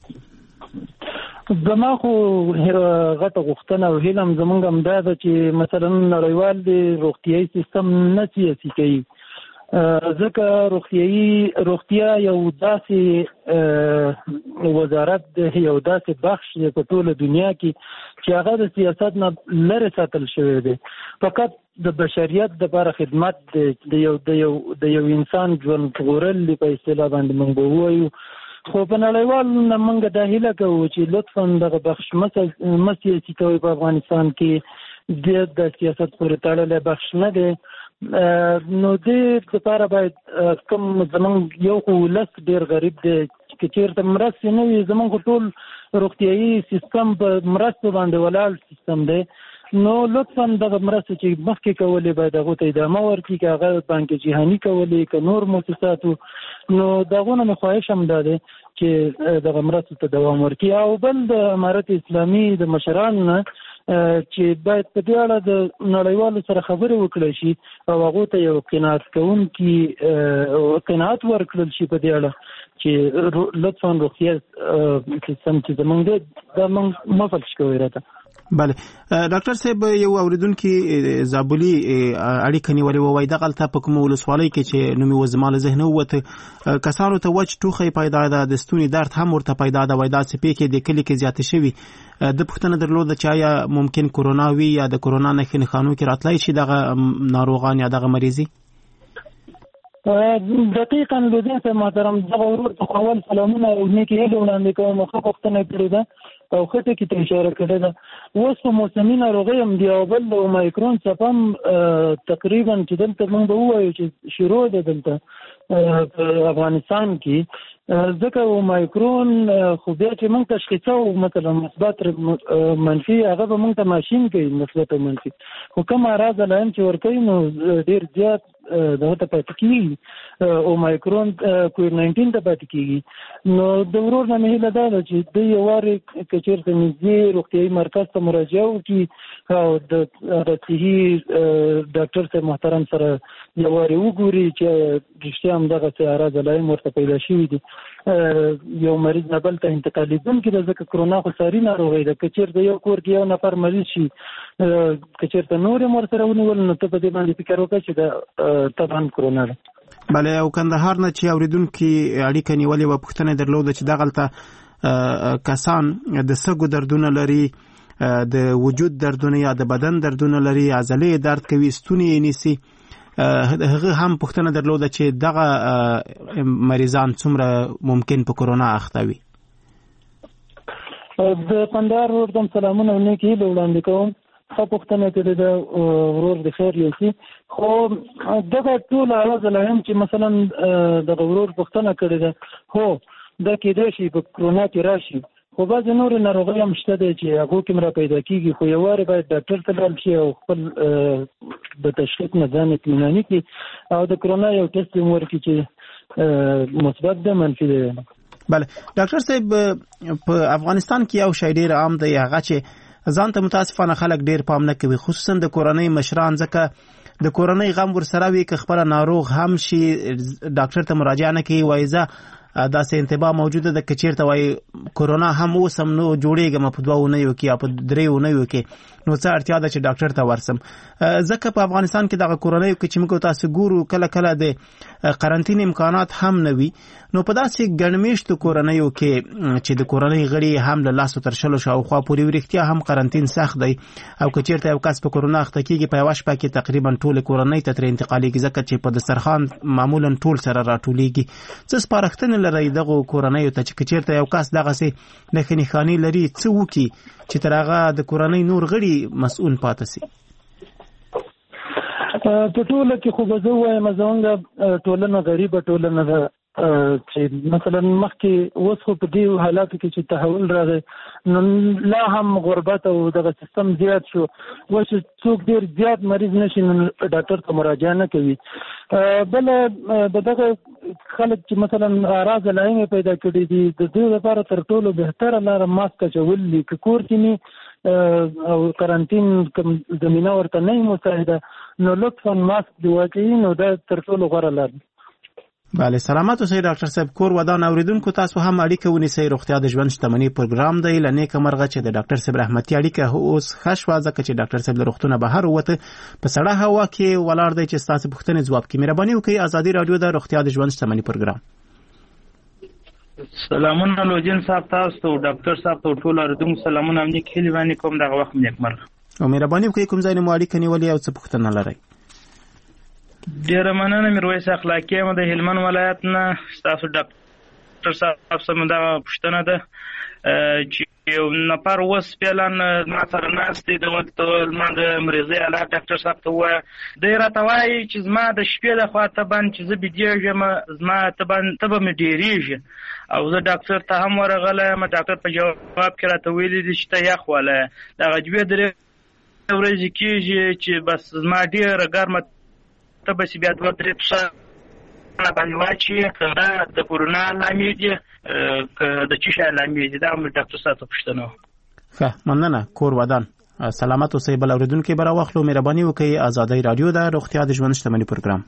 زما خو غټه غوښتنه او هیله هم زموږ هم دا ده چې مثلا نړیوال د روغتیایي سیستم نه سیاسي کوي، ځکه روغتیایي روغتیا یو داسې وزارت دی، یو داسې بخش دی په ټوله دنیا کې چې هغه د سیاست نه لرې ساتل شوی دی، فقط د بشریت دپاره خدمت دی، د یو د یو د یو انسان ژوند ژغورل دی په اصطلاح باندې موږ به ووایو. خو په نړیوال نه موږ دا هیله کوو چې لطفا دغه بخش مه سیاسي کوئ، په افغانستان کې د سیاست پورې تړلی بخش نه دی. نو دې لپاره باید کوم زموږ یو خو ولس ډېر غریب دی، که چېرته مرستې نه وي زموږ ټول روغتیایي سیستم په مرستو باندې ولاړ سیستم دی، نو لطفا دغه مرستې چې مخکې کولې باید هغو ته ادامه ورکړي، که هغه بانک جهاني کولې که نور مؤسساتو، نو دغونه مې خواهش هم دا دی چې دغه مرستو ته دوام ورکړي. او بل د امارت اسلامي د مشرانو نه چې باید په دې اړه د نړیوالو سره خبرې وکړی شي او هغو ته یو قناعت کوونکي قناعت ورکړل شي په دې اړه چې لطفا روغتیا سیستم چې زموږ دی دا موږ مه فلش کوئ راته. بله ډاکټر صاحب یو اوریدونکي زابلي اړیکه نیولې وه، وایي دغلته په کومه ولسوالۍ کې چې نوم یې زما له ذهنه ووته کسانو ته وچ ټوخی پیدا ده، د ستوني درد هم ورته پیدا ده، وایي دا څپې کې د کلي کې زیاتې شوي. د پوښتنه درلوده چې آیا ممکن کرونا وي یا د کرونا نښې نښانو کې راتلی شي دغه ناروغان یا دغه مریضي؟ دقیقا لودین صاحب محترم، دغه ورور ته اول سلامونه او نیکې هیلې وړاندې کوم، ښه پوښتنه کړې ده او ښه ټکي ته اشاره کړې ده. اوس په موسمي ناروغۍ هم دی او بل د اومیکرون څپه هم تقریبا چې دلته موږ به ووایو چې شروع ده دلته په افغانستان کې، ځکه اومیکرون خو بیا چې موږ تشخیصوو مثلا مثبت منفي هغه به موږ ته ماشین کوي مثبت او منفي، خو کوم اعراض علائم چې ورکوي نو ډېر زیات دغه ته پاتې کېږي، اومیکرون کووډ ناینټین ته پاتې کېږي. نو د ورور نه مې هیله دا ده چې دوی یو وارې که چېرته نږدې روغتیایي مرکز ته مراجعه وکړي او د صحي ډاکټر صاحب محترم سره یو وارې وګوري چې رښتیا هم دغسې اعراض علائم ورته پیدا شوي دي. یو مریض نه بل ته انتقالېدونکي ده، ځکه کرونا خو ساري ناروغۍ ده، که چېرته یو کور کې یو نفر مریض شي که چېرته نور یې ورسره ونیول نو ته په دې باندې فکر وکړه چې دا طبعا کرونا ده. بله او کندهار نه چې اورېدونکي اړیکه نیولې وه پوښتنه یې درلوده چې دغلته کسان د سږو دردونه لري، د وجود دردونه یا د بدن دردونه لري، عضلې درد کوي، ستوني یې نیسي، هغه هم پوښتنه درلوده چې دغه مریضان څومره ممکن په کرونا اخته وي. د کندهار ورته سلامونه او نیکې هیلې وړاندې کوم. خپوختنه کړې ده ورور د خیر یو شي خو دغه ټول اواز لهم چې مثلا د ورور پوښتنه کړې ده هو دا کېدای شي په کرونا کې راشي خو بعضې نورې ناروغۍ هم شته دی چې هغو کې هم را پیدا کېږي خو یو وارې باید ډاکټر ته لاړ شي او خپل د تشخیص نه ځان اطمیناني کړي او د کرونا یو ټسټ هم ورکړي چې مثبت ده منفي ده. بله ډاکټر صاحب په افغانستان کې یو شی ډېر عام دی هغه چې ځان ته متاسفانه خلک ډېر پام نه کوي خصوصا د کورنۍ مشران ځکه د کورنۍ غم ورسره وي که خپله ناروغ هم شي ډاکټر ته مراجعه نه کوي وایي زه داسې انتباه موجوده ده که چېرته وایي کرونا هم اوس هم نو جوړېږم په دوه اونیو کې یا په درې اونیو کې نو څه اړتیا ده چې ډاکټر ته ورسم ځکه په افغانستان کې دغه کورنیو کې چې موږ تاسو ګورو کله کله د قرنطین امکانات هم نه وي نو په داسې ګڼ مېشتو کورنیو کې چې د کورنۍ غړي هم له لاسو تر شلو شاوخوا پورې وي رښتیا هم قرنطین سخت دی او که چېرته یو کس په کرونا اخته کېږي په یوه شپه کې تقریبا ټولې کورنۍ ته ترې انتقالېږي ځکه چې په دسترخوان معمولا ټول سره راټولېږي څه سپارښتنې لرئ دغو کورنیو ته چې که چېرته یو کس دغسې نښې نښانې لري څه وکړي چې تر هغه د کورنۍ نور غړي مسؤل پاتې سي؟ په ټوله کې خو به زه ووایم زموږ ټولنه غریبه ټولنه ده چې مثلا مخکې اوس خو په دې حالاتو کې چې تحول راغی نو لا هم غربت او دغه سیستم زیات شو اوس څوک ډېر زیات مریض نشي نو ډاکټر ته مراجعه نه کوي. بله د دغه خلک چې مثلا اعراض علایمې پیدا کړي دي د دې لپاره تر ټولو بهتره لاره ماسک اچول دي که کور کې نه او قرنطین کوم زمینه ورته نه مساعده نو لطفا ماسک دی واچوي نو دا تر ټولو غوره لاره. بله سلامت اوسئ ډاکټر صاحب کور ودان اوریدونکو تاسو هم اړیکه ونیسئ روغتیا د ژوند شتمنۍ پروګرام دی له نیکه مرغه چې د ډاکټر صاحب رحمتي اړیکه اوس ښه شوه ځکه چې ډاکټر صاحب له روغتونه بهر ووته په سړه هوا کې ولاړ دی چې ستاسو پوښتنې ځواب کړي. مهرباني وکړئ ازادي راډیو د روغتیا د ژوند شتمنۍ پروګرام. سلامونه لوجین صاحب تاسو ته ډاکټر صاحب ته ټول اوریدونکو سلامونه امنیت خېلی باندې کوم دغه وخت نیکمرغه او مهرباني وکړئ کوم ځای نه مو اړیکه نیولې او څه پوښتنه لرئ؟ ډیره مننه میرویس اخلاقی یم د هلمند ولایت نه ستاسو ډاکټر صاحب سم دا پوښتنه ده چې یو نفر اوس فعلا ما سره ناست دی د ما د مریضۍ حالات ډاکټر صاحب ته ووایه دی راته وایي چې زما د شپې د خوا تبن چې زه بیدېږم زما تبن تبه مې ډېرېږي او زه ډاکټر ته هم ورغلی یم ډاکټر په جواب کې راته ویلي دي چې ته یخ ولی دغه دوې درې ورځې کېږي چې بس زما ډېره ګرمه ته به چې بیا دوه درې پسه باندې واچي که دا د کرونا لامل دي که د څه شی لامل دي دا مې ډاکټر صاحب ته پوښتنه وه. ښه مننه کور ودان سلامت اوسئ بل اورېدونکي به راواخلو مهرباني وکړئ ازادۍ راډیو د روغتیا د ژوند شتمنۍ پروګرام.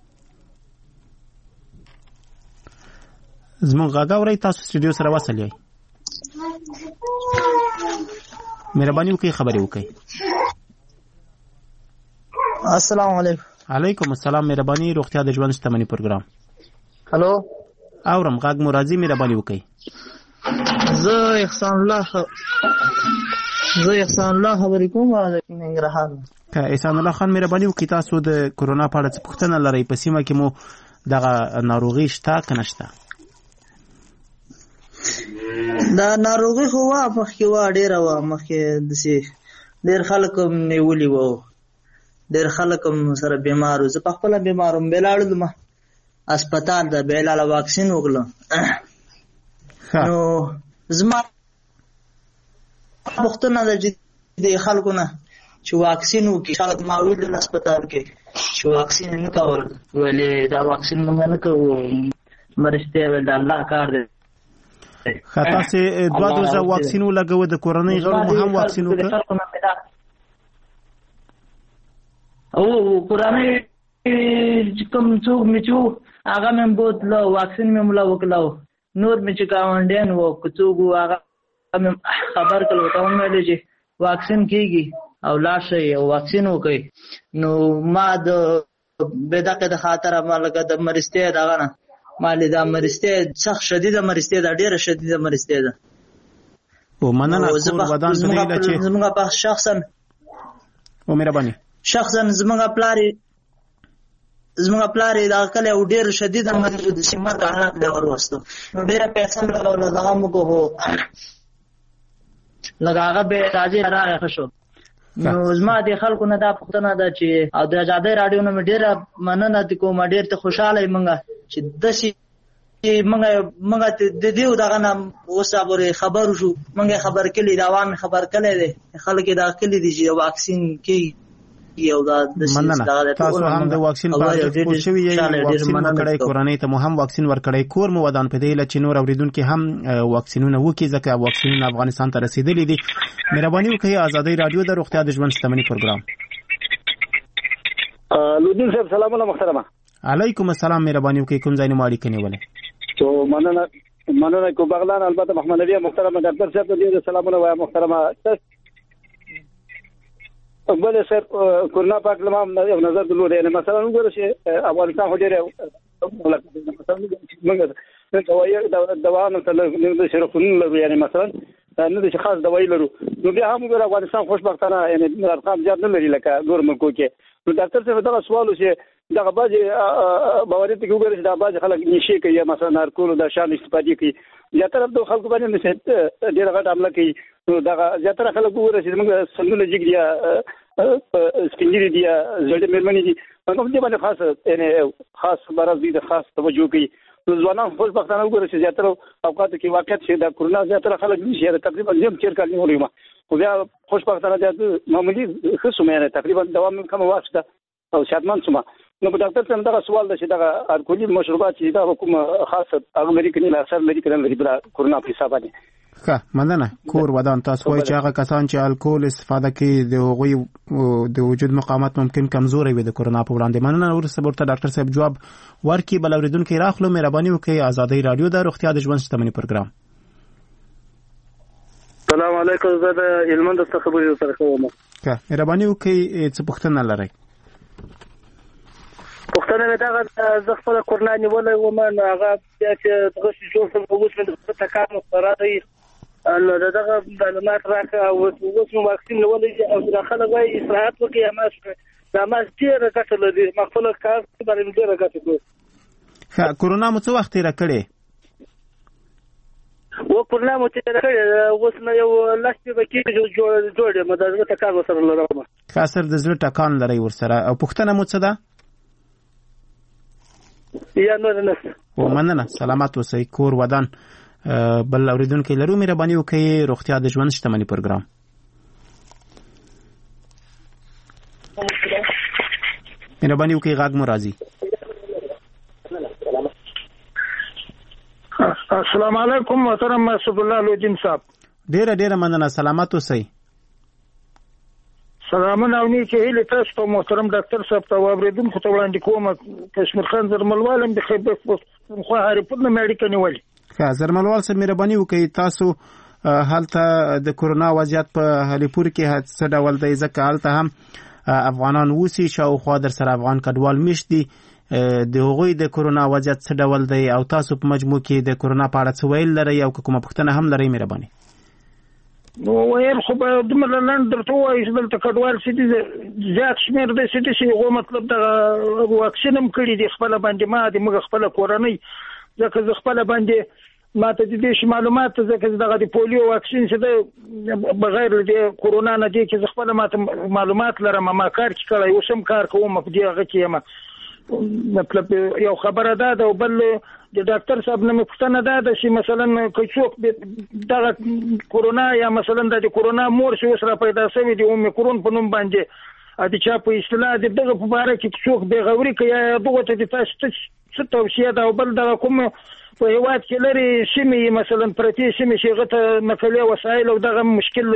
زموږ غږ اورئ تاسو سټوډیو سره وصل یئ مهرباني وکړئ خبرې وکړئ. السلام علیکم. علیکم السلام مهرباني روغتیا د ژوند شتمنۍ پروګرام. هلو اورم غږ مو راځي مهرباني وکړئ. زه احسان الله زه احسان الله خبرې کوم د ننګرهار. که احسان الله خان مهرباني وکړئ تاسو د کرونا په اړه څه پوښتنه لرئ په سیمه کې مو دغه ناروغي شته که نشته؟ دا ناروغي خو وه مخکې وه ډېره وه مخکې داسې ډېر خلک هم نیولي وه ډېر خلک هم سره بیمار وو. زه په خپله بیمار وم بیا لاړلم اسپتال ته بیا لاله واکسین وکړم نو زما پوښتنه ده چې د خلکو نه چې واکسین وکړي شاید ما ولیدل اسپتال کې چې واکسین یې نه کول ویلې دا واکسین موږ نه کوو مرستې ویل د الله کار دی. ښه تاسې دوه دوزه واکسین ولګوه د کورنۍ غړو مو هم واکسین وکړه؟ او کورنۍ کوم څوک مې چې وو هغه مې بوتله واکسین مې ملا وکړو نور مې چې ګاونډیان وو که څوک وو هغه مې خبر کړل ورته مې ویل چې واکسین کېږي او لاړ شئ او واکسین وکړئ. نو ما د بې دقې د خاطره ما لکه د مرستې دغه نه ما لې دا مرستې سخت شدیده مرستې ده ډېره شدیده مرستې ده. او مننه کور ودان ته ویله چې زموږ په شخصا او مهرباني شخصا زموږ پلار زموږ پلار یې دغه کلی او ډېر شدیده مریض و د سیمه ته حالت له ور وستو نو ډېره پیسه مې لګوله دغه موږ خو لږ هغه بې راځي راغی ښه شو. نو زما د خلکو نه دا پوښتنه ده چې او د آزادۍ رادیو نه ډیره مننه کوم، ډیر ته خوشاله یم چې داسې منګه منګه د دې دغه نام اوسه خبر شو، منګه خبر کړي دا عوام خبر کړي دي خلک دا کړي دي چې واکسین کې یو دا د مننه. تاسو هم د واکسین په اړه پوښتنه شوې یې، واکسین ورکړی کورنۍ ته مو هم واکسین ورکړی، کور مو ودان په دې لچ نور اوریدونکو هم واکسینونه وکړي ځکه واکسینونه افغانستان ته رسیدلي دي. مهرباني وکړئ آزادۍ رادیو د روغتیا د ژوند شتمنۍ پروګرام. لودین صاحب سلامونه محترمه. علیکم السلام. مهرباني وکړئ کوم ځای نه مو اړیکه نیولې؟ تو مننه مننه کو بغلان البته محمد نبی محترمه ډاکټر صاحب ته دې سلامونه وایم محترمه. بل سر کورونا پاک لمام یو نظر درلود، یعنی مثلا وګورئ چې افغانستان هو ډېر مثلا موږ دوايي دوا نه تل شرفونه لرو، یعنی مثلا نه د خاص دوايي لرو، نو بیا هم وګورئ افغانستان خوشبختانه یعنی ارقام زیات نه لري لکه نور ملکو کې. نو ډاکټر صاحب دا سوال چې دغه بعضي باورې ته وګورئ چې دا بعضي خلک نشي کوي مثلا نارکول د شان استفادې کوي، زیاتره د خلکو باندې نشي ډېر غټ عمله کوي. نو دا زیاتره خلک وګورئ چې موږ سندونه جګړه سپینګری دي زړه مېرمنې دي، موږ دې باندې خاص یعنی خاص برابر دي خاص توجه کوي. نو ځوانان خوشبختانه وګورئ چې زیاتره اوقات کې واقعیت چې دا کورونا زیاتره خلک نشي تقریبا زم چیر کال نیولې ما خو بیا خوشبختانه د معمولی خصوص مې تقریبا دوام کوم واسطه او شادمان سم. نو په ډاکټر څنګه دا سوال ده چې دا الکولي مشروبات چې دا حکومت خاصه هغه لري کني لا اثر لري کنه لري بلا کورونا په حساب باندې. ښه مننه. کور ودان تاسو وایي چې هغه کسان چې الکول استفاده کوي د هغوی د وجود مقاومت ممکن کمزوري وي د کورونا په وړاندې. مننه. ورسره ورته ډاکټر صاحب جواب ورکړي. بل اوریدونکو راخلو. مهرباني وکړئ آزادۍ رادیو د روغتیا د ژوند شتمنۍ پروګرام. السلام علیکم. زه د علمند څخه خبرې سره کوم. ښه مهرباني وکړئ څه پوښتنه لرئ؟ پښتنه مې دا زه خپل کورونا نیولې و ما هغه چې دغه جوړ څه اوس مې د تکامل قراري نو دغه معلومات راکړه او اوس مو واکسین نیولې او داخله وای اصلاحات وکي ما دا ما ډیره ګټه لري ما خپل کار باندې ډیره ګټه کوي. ښه کورونا مو څه وخت تیر کړی؟ و کورونا مو تیر کړی اوس نو یو لاس په کې جوړ جوړ ما دغه تکامل سره لرم. خاصر د زړه ټکان لري ورسره او پښتنه مو څه ده؟ یا نور نه. و مننه. سلامات اوسئ. کور ودان. بل اوریدونکو لرو. مهرباني وکړئ روغتیا د ژوند شتمنۍ پروګرام. مهرباني وکړئ غږ مو راځي. السلام علیکم محترم اسد الله لودین صاحب. ډیره ډیره مننه. سلامات اوسئ. سلامونه او نیکه هیله تاسو ته محترم ډاکټر صاحب ته اوریدونکو ته وړاندې کوم. کشمیر خان زرملوالم د خیبر خو هارپور نه مېډیکل نیولې. ښه زرملوال صاحب مهرباني وکړئ تاسو هلته د کورونا وضعیت په هلیپور کې څه ډول دی ځکه هلته هم افغانان اوسي شاوخوا در سره افغان کډوال مشت دي د هغوی د کورونا وضعیت څه ډول دی او تاسو په مجموع کې د کورونا په اړه څه ویل لرئ او کومه پوښتنه هم لرئ؟ مهرباني. نو ویل خو به دومره لنډ درته ووایي چې دلته کډوال چې دي زیات شمېر داسې دي چې هغو مطلب دغه واکسین هم کړي دي خپله باندې ما د موږ خپله کورنۍ ځکه زه خپله باندې ما ته د دې معلومات ځکه دغه د پولیو واکسین چې دی بغیر د کورونا نه دی چې زه خپله ما ته معلومات لرم ما کار کې کړی اوس هم کار کوم په دې هغه کې یم. مطلب یو خبره ده ده او بل د ډاکټر صاحب نه مې پوښتنه ده ده چې مثلا که څوک دغه کورونا یا مثلا د کورونا مور چې اوس را پیدا شوي دي اومیکرون په نوم باندې د چا په اصطلاح د دغه په باره کې څوک بېغوري کوي یا دغه ته د تاسو څه توصیه ده او بل دغه کوم په هیواد کې لري سیمې مثلا پرتې سیمې چې هغه ته نقلیه وسایل او دغه مشکل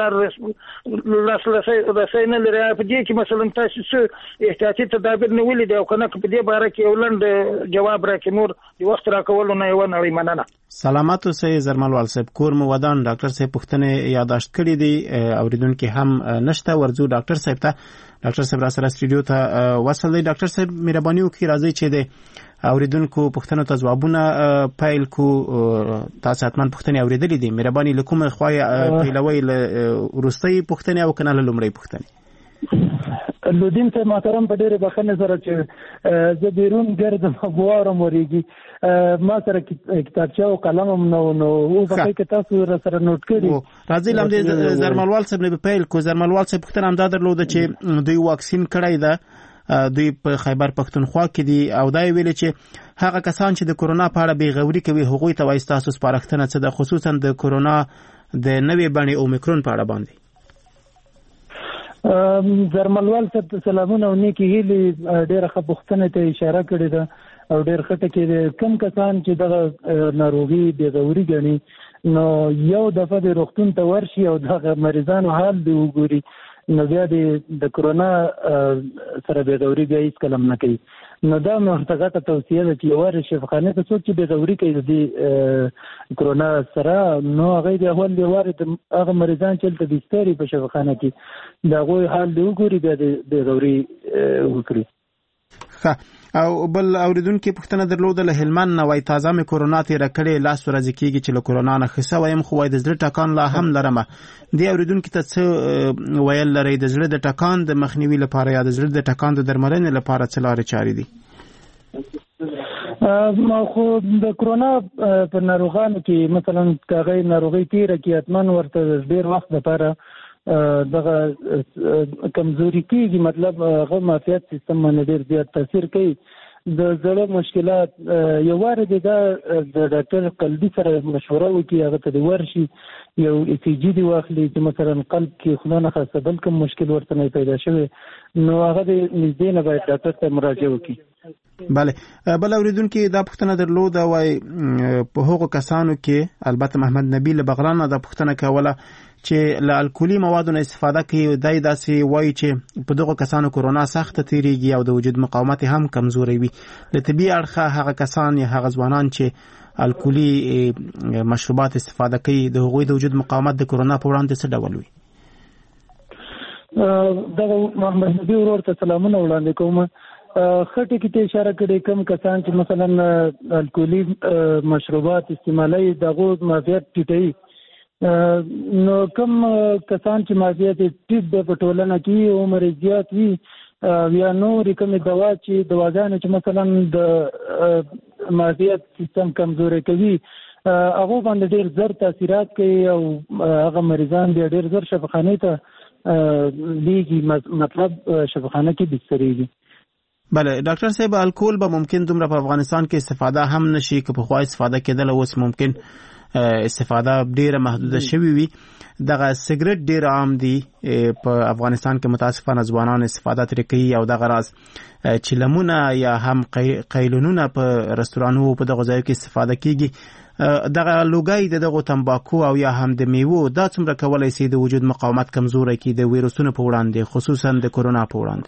لاسرسی نه لري په دې کې مثلا تاسو څه احتیاطي تدابیر نیولي دي او که نه په دې باره کې یو لنډ جواب راکړئ نور د وخت راکولو نه یوه نړۍ مننه. سلامات اوسئ زرملوال صاحب. کور مو ودان. ډاکټر صاحب پوښتنې یاداشت کړي دي اوریدونکي هم نشته. ورځو ډاکټر صاحب ته. ډاکټر صاحب را سره سټوډیو ته وصل دی. ډاکټر صاحب مهرباني وکړئ راځئ چې د اوریدونکو پوښتنو ته ځوابونه پیل کو. تاسو حتما پوښتنې اوریدلې دي. مهرباني له کومه خوا پیلوي له وروستۍ پوښتنې او کنه له لومړۍ پوښتنې؟ لودین ته محترم په ډېر بخښنه سره چې زه بیرون ګرځم بوارم ورېږي ما سره کتابچه او قلم هم نو نو او په کې تاسو سره نوٹ کړی راځي لم دې زرملوال صاحب نه پیل کو زرملوال صاحب پختن هم دا درلود چې دوی واکسین کړی ده دوی په خیبر پختونخوا کې دي او دا ویل چې هغه کسان چې د کورونا په اړه بیغوري کوي هغوی ته وایي تاسو سپارښتنه څه ده خصوصا د کورونا د نوې بڼې اومیکرون په اړه باندې زرملوال صاحب سلامونه او نیکی هیلې ډېره ښه پوښتنه ته اشاره کړې ده او ډېر ښه ټکي کم کسان چې دغه ناروغي بېغوري ګڼي نو یو دفعه د روغتون ته ورشي او دغه مریضانو حال دی وګوري نو بیا د کورونا سره بېغوري بیا هېڅکله هم نه کوي نو دا محتاطه توصیه ده چې یوارې شفاخانه ته څوک چې بېغوري کوي د کورونا سره نو هغه د اول یوارې د هغه مریضان چې دلته بستر په شفاخانه کې د هغوی حال دی وګوري بیا د بېغوري وکړي. او بل اوریدونکو پوښتنه درلوده له هلمند نه وای تازه مې کورونا تیر کړې لاس ورځ کېږي چې له کورونا نه خسه وایم خو وای د زړه ټکان لا هم لرم دی اوریدونکو ته څه ویل لري د زړه د ټکان د مخنیوي لپاره یا د زړه د ټکان د درملنې لپاره څه لارې چارې دي؟ ما خو د کورونا په ناروغانو کې مثلا کاغی ناروغي تیر کې اتمن ورته ډیر وخت لپاره دغه کمزوري کېږي مطلب هغه معافیت سیستم باندې ډېر زیات تاثیر کوي د زړه مشکلات یو وارد دا د ډاکټر قلبي سره مشوره وکړي هغه ته د ورشي یو ای سی جی دی واخلي چې مثلا قلب کې خدای نه خاصه بل کوم مشکل ورته نه پیدا شوی نو هغه د نږدې نه باید ډاکټر ته مراجعه وکړي. بله بل اوریدونکو دا پوښتنه درلوده وای په هغو کسانو کې البته محمد نبی له بغلان دا پوښتنه کوله چې له الکولي موادو نه استفاده کوي دای داسې وایي چې په دغه کسانو کورونا سخت تیریږي او د وجود مقاومت هم کمزوري وي له طبي اړخه هغه کسان یا هغه ځوانان چې الکولي مشروبات استفاده کوي د هغوی د وجود مقاومت د کورونا په وړاندې څه ډول وي؟ دغه محمد نبی ورور ته سلامونه وړاندې کوم. خټه کې ته اشاره کړې کم کسان چې مثلا الکولي مشروبات استعمالوي دغه معافیت ټیټوي نو کم کسان چې معافیت ټیټ د پټولنه کې عمر زیات وي یا نور کوم دوا چې دواګانې چې مثلا د معافیت سیستم کمزوري کوي هغه باندې ډېر زر تاثیرات کوي او هغه مریضان بیا ډېر زر شفاخانه ته لیږي مطلب شفاخانه کې بسترېږي. بله ډاکټر صاحب الکول به ممکن دومره په افغانستان کې استفاده هم نشي که په خوا استفاده کېدل اوس ممکن استفاده ډیره محدوده شوی وي دغه سیګریټ ډیر عام دي په افغانستان کې متاسفانه ځوانان استفاده ترې کوي او دغه راز چلمونه یا هم قیلونونه په رستورانونو په دغه ځایو کې استفاده کیږي دغه لوګي دغه تمباکو او یا هم د میوو دا څومره کولای شي د وجود مقاومت کمزوري کړي د ویروسونو په وړاندې خصوصا د کورونا په وړاندې؟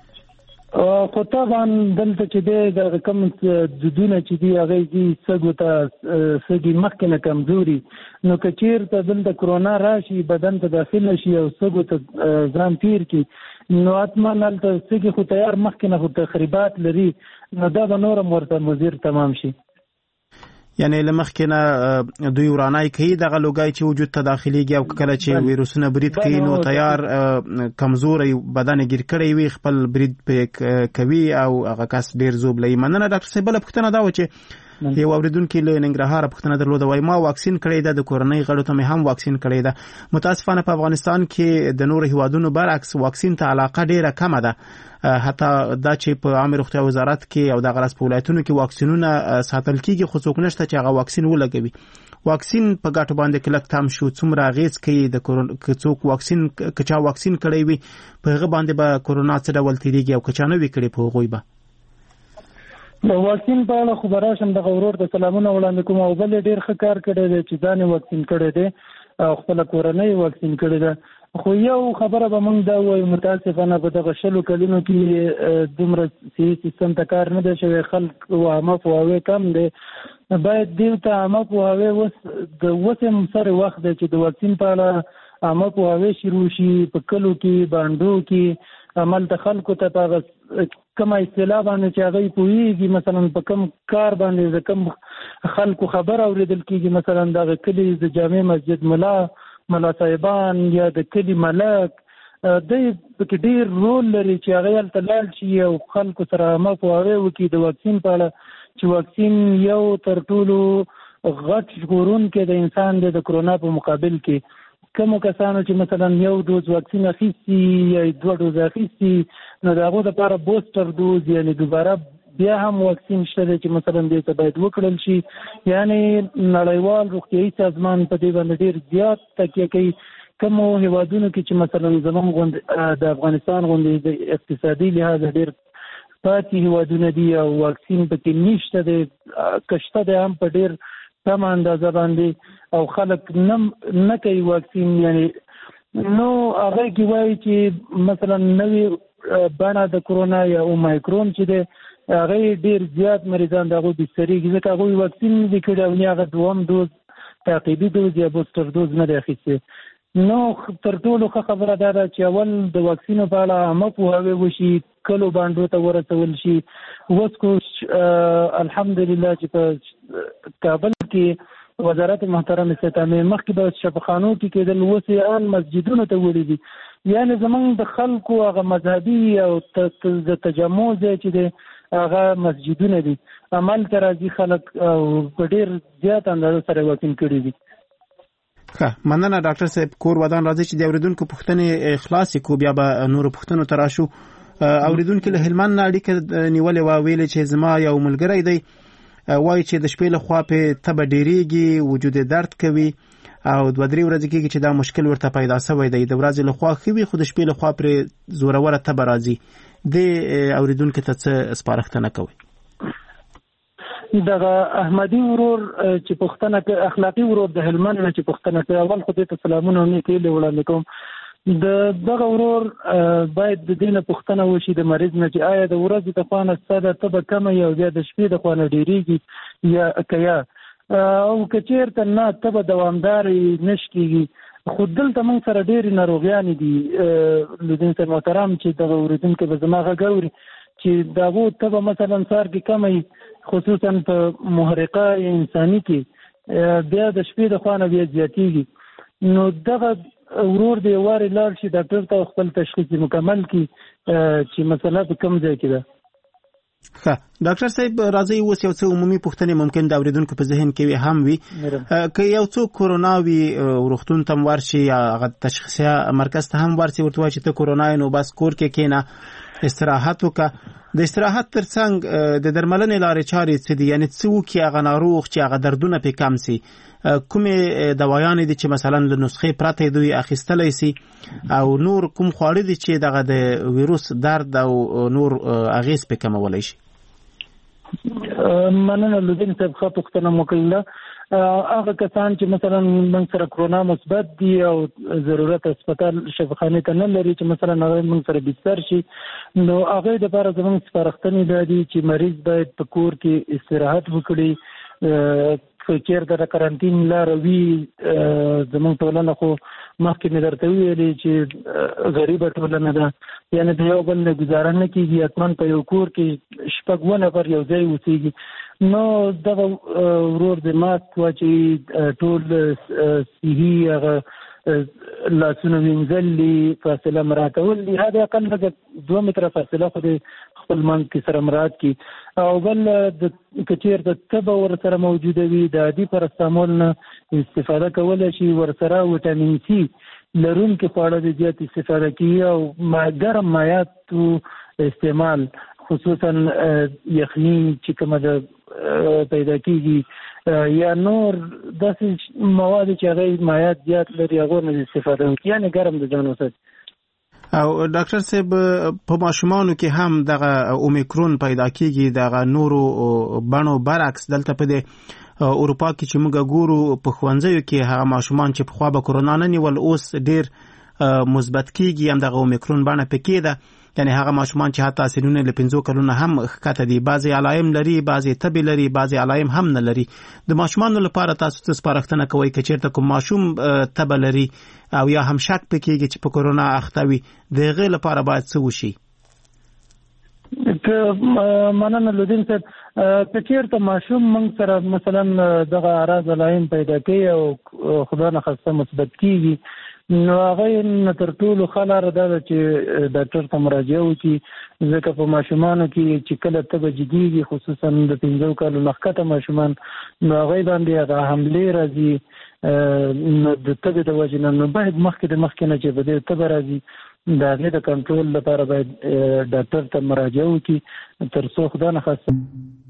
خو طبعا دلته چې دی د کوم دودونه چې دي هغه دي سګو ته سګي مخکې نه کمزوري نو که چیرته دلته کورونا راشي بدن ته داخل شي او سګو ته ځان تیر کړي نو اتمن هلته سګي خو تیار مخکې نه خو تخریبات لري نو دا به نور هم ورته مضر تمام شي. یعنی لمخکې نه دوی ورانای کوي دغه لوګای چې وجود ته داخليږي او کله چې ویروسونه برید کوي نو تیار کمزوري بدن ګیر کړی وي خپل برید په کوي او هغه کس ډیر زوب لې مننه. ډاکټر صاحب بل پوښتنه دا و چې یو اوریدونکو له ننګرهار پوښتنه درلوده وای ما واکسین کړی ده د کورونای غړو ته مې هم واکسین کړی ده متاسفانه په افغانستان کې د نور هیوادونو برعکس واکسین ته علاقه ډیره کمه ده حتی دا چې په عامه روغتیا وزارت کې او د غرض په ولایتونو کې واکسینونه ساتل کیږي خو څوک نشته چې هغه واکسین ولګوي. واکسین په ګټو باندې کلک تام شو څومره اغیز کوي د کورونا څوک واکسین کچا واکسین کړی وي په هغه باندې به کورونا څه ډول تیریږي او کچا نه وی کړی په غوي به د واکسین په اړه خبره شم د غورور د سلامونه وړاندې کوم او بل ډیر ښه کار کړی دی چې ځان واکسین کړی دی او خپل کورنۍ واکسین کړی ده خو یو خبره به موږ دا وایو متاسفانه په دغه شلو کلونو کې دومره صحي سیستم ته کار نه دی شوی خلک عامه پوهاوی کم دی باید دې ته عامه پوهاوی اوس د اوس هم سره وخت دی چې د واکسین په اړه عامه پوهاوی شروع شي په کلو کې بانډو کې عمل د خلکو ته په کومه اصطلاح باندې چې هغه پوهیږي مثلا په کوم کار باندې د کوم خلکو خبر اوریدل کیږي مثلا د کلی د جامع مسجد ملا ملا صاحبان یا د کلی ملک د پکې ډیر رول لري چې هغه هلته لاړ شي او خلکو سره مخاوره وکړي د واکسین په اړه چې واکسین یو تر ټولو غټ ژغورونکی د انسان د کرونا په مقابل کې کومو کسانو چې مثلا یو دوز واکسین اخیستي یا دوه دوز اخیستي نو د هغو لپاره بوستر دوز یعنی دوباره بیا هم واکسین شته چې مثلا دې ته باید وکړل شي. یعنی نړیوال روغتیايي سازمان په دې باندې ډیر زیات تکیه کوي. کومو هیوادونو کې چې مثلا زموږ غوندې د افغانستان غوندې د اقتصادي لحاظ ډیر پاتې هیوادونه دي او واکسین پکې نشته دی کشته دی هم په ډیر کم اندازه باندې او خلک نه کوي واکسین. یعنی نو هغه کې وایي چې مثلا نوې بڼه د کرونا یا اومایکرون چې دی هغه ډیر زیات مریضان دغه بسترېږي ځکه هغوی واکسین نه دي کړی او نه هغه دوم دوز تعقیبي دوز یا بوستر دوز نه دی اخیستی. نو تر ټولو ښه خبره دا ده چې اول د واکسینو په اړه عامه پوهاوی وشي کلو باندې ته ورسول شي. اوس کو الحمدلله چې په کابل کې وزارت محترم استعمال مخکې به شفاخانو کې کېدل اوس یې ان مسجدونو ته وړي دي. یعنی زمونږ د خلکو هغه مذهبي او د تجمع ځای چې دی هغه مسجدونه دي عمل ته راځي خلک او په ډېر زیات اندازه سره واکسین کړي دي. ښه مننه ډاکټر صاحب. کور ودان راځي چې د اوریدونکو پوښتنې خلاصې کو بیا به نورو پوښتنو ته راشو. اوریدونکو له هلمند نه اړیکه نیولې وه ویلې چې زما یو ملګری دی وایي چې د شپې له خوا پې تبه ډېرېږي وجود درد کوي او دوه درې ورځې کېږي چې دا مشکل ورته پیدا شوی دی. د ورځې له خوا ښه وي خو د شپې له خوا پرې زوروره تبه راځي. د اوریدونکو ته څه سپارښتنه کوئ؟ دغه احمدي ورور چې پوښتنه کوي اخلاقي ورور د هلمند نه چې پوښتنه کوي اول خو دې ته سلامونه او نیکۍ وړاندې کوم. د دغه ورور باید د دې نه پوښتنه وشي د مریض نه چې آیا د ورځې د خوا نه ستا د تبه کمه یا بیا د شپې د خوا نه ډېرېږي یا که یا او که چېرته نه تبه دوامدارې نش کېږي خو دلته موږ سره ډېرې ناروغیانې دي لودین صاحب محترم چې دغه اورېدونکي به زما غږ اوري چې د هغو تبه مثلا سهار کې کمه وي خصوصا په محرقه انساني کې بیا د شپې د خوا نه بیا زیاتېږي. نو دغه ورور دی وارې لاړ شي ډاکټر ته خپل تشخیص مکمل کړي چې مسله په کوم ځای کې ده. ښه ډاکټر صاحب راځئ اوس یو څه عمومي پوښتنې ممکن د اوریدونکو په ذهن کې هم وي. که یو څوک کورونا وي روغتون ته هم ورشي یا هغه تشخیصیه مرکز ته هم ورشي ورته وایي چې ته کورونا یې نو بس کور کې کښېنه استراحت وکړه. د استراحت ترڅنګ د درملنې لارې چارې څه دي؟ یعنی څه وکړي هغه ناروغ چې هغه دردونه پرې کم سي؟ کومې دوايانې دي چې مثلا له نسخې پرته دوی اخیستلی سي او نور کوم خواړه دي چې دغه د ویروس درد او نور اغیز پرې کمولی شي؟ مننه لودین صاحب ښه پوښتنه مو کړله. هغه کسان چې مثلا موږ سره کرونا مثبت دي او ضرورت هسپتال شفاخانې ته نه لري چې مثلا هغه موږ سره بستر شي نو هغوی دپاره زموږ سپارښتنې دا دي چې مریض باید په کور کې استراحت وکړي. که چېرته د کرنټین لاره وي زموږ ټولنه خو مخکې مې درته وویلې چې غریبه ټولنه ده یعنې د یو بل نه ګزاره نه کېږي حتما په یو کور کې شپږ اووه نفر یو ځای اوسېږي. نو دغه ورور د ماسک واچوي ټول صحي هغه لاسونه وینځل فاصله مراعاتول دي حد اقل لږ دوه متره فاصله خو د خپل منځ کې سره مراعات کړي. او بل که چېرته تبه ورسره موجوده وي د عادي پرستامول نه استفاده کولی شي. ورسره ویټامین سی لرونکي خواړه د زیات استفاده کوي او ګرم مایعاتو استعمال خصوصا یخني چې کومه ده پیدا کېږي یا نور داسې مواد چې هغوی مایعات زیات لري هغو نه استفاده وکړي یعنې ګرم د ځان وساتي. او ډاکټر صاحب په ماشومانو کې هم دغه اومیکرون پیدا کېږي دغه نورو بڼو برعکس دلته په دې اروپا کې چې موږ ګورو په ښوونځیو کې هغه ماشومان چې پخوا به کرونا نه نیول اوس ډېر مثبت کېږي هم دغه اومیکرون بڼه پکې ده. یعنی هغه ماشومان چې حتی سنونه له پنځو کلونو هم ښکته دي بعضې علایم لري بعضې تبې لري بعضې علایم هم نه لري. د ماشومانو لپاره تاسو څه سپارښتنه کوئ که چېرته کوم ماشوم تبه لري او یا هم شک پې کېږي چې په کرونا اخته وي د هغې لپاره باید څه وشي؟ که مننه لودین صاحب که چېرته ماشوم موږ سره مثلا دغه اعراض علایم پیدا کوي او خدا نخواسته مثبت کېږي نو هغه تر ټولو خلاره دا چې ډاکټر ته مراجعه وکړي ځکه په ماشومانو کې چې کله تبه جديږي خصوصا د پنځو کالو مخکته ماشومان نو هغه باندې هغه حمله راځي نو د تبه د وجې نه باید مخکې د مخکې نه چې بده تبه راځي د هغې د کنټرول لپاره باید ډاکټر ته مراجعه وکړي تر څو خدای نه خاصه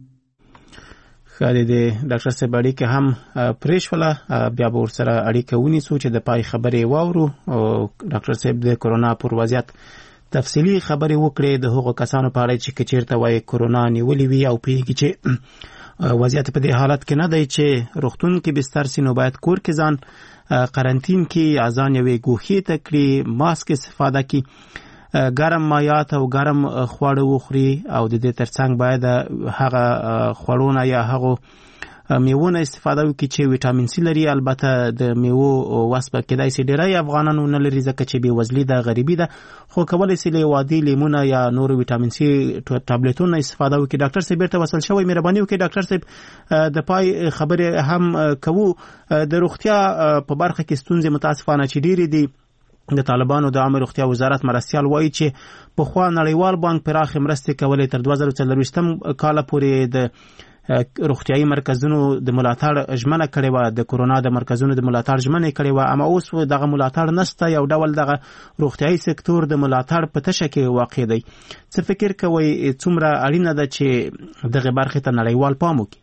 خالد ډاکټر صاحب اړیکه هم پریشوله بیا به ورسره اړیکه ونیسو چې د پای خبرې واورو او ډاکټر صاحب د کرونا پر وضعیت تفصیلی خبرې وکړي د هغو کسانو په اړه چې چیرته وایي کرونا نیولې وي او پیږي چې وضعیت په دې حالت کې نه دی چې روغتون کې بستر سي نو باید کور کې ځان قرنطین کې اذان یوې ګوښې ته کړي ماسک استفاده کړي ګرم مایات او ګرم خواړه وخوري او د دې ترڅنګ باید هغه خوړونه یا هغه میوونه استفاده وکړي چې ویټامین سي لري. البته د میوو وسپه کېدای شي ډېری افغانانو نه لري ځکه چې بېوزلي ده غریبي ده خو کولی شي له وادي لیمونه یا نور ویټامین سي ټابلیټونه استفاده وکړي. ډاکټر صاحب بیرته وصل شوی مهرباني وکړئ. ډاکټر صاحب د پای خبرې هم کوو د روغتیا په برخه کې ستونزې متاسفانه چې ډېرې دي. د طالبانو د عامه روغتیا وزارت مرستیال وایي چې پخوا نړیوال بانک پراخې مرستې کولې تر دوه زره څلرویشتم کاله پورې د روغتیایي مرکزونو د ملاتړ ژمنه کړې وه د کرونا د مرکزونو د ملاتړ ژمنه کړې وه اما اوس دغه ملاتړ نشته یو ډول دغه روغتیایي سکتور د ملاتړ په تشه کې واقع دی. څه فکر کوئ څومره اړینه ده چې دغه برخې ته نړیوال پام وکړي؟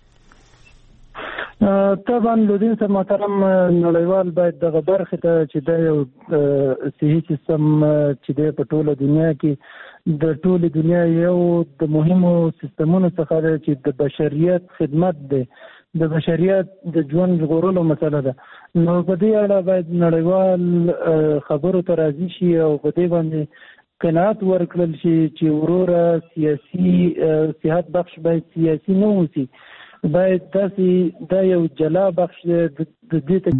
طبعا لودین صاحب محترم نړیوال باید دغه برخې ته چې دا یو صحي سیستم چې دی په ټوله دنیا کې د ټولې دنیا یو د مهمو سیستمونو څخه دی چې د بشریت خدمت دی د بشریت د ژوند ژغورلو مسله ده. نو په دې اړه باید نړیوال خبرو ته راضي شي او په دې باندې قناعت ورکړل شي چې وروره سیاسي صحت بخش باید سیاسي نه اوسي باید داسې دا یو جلا بخش د دې ته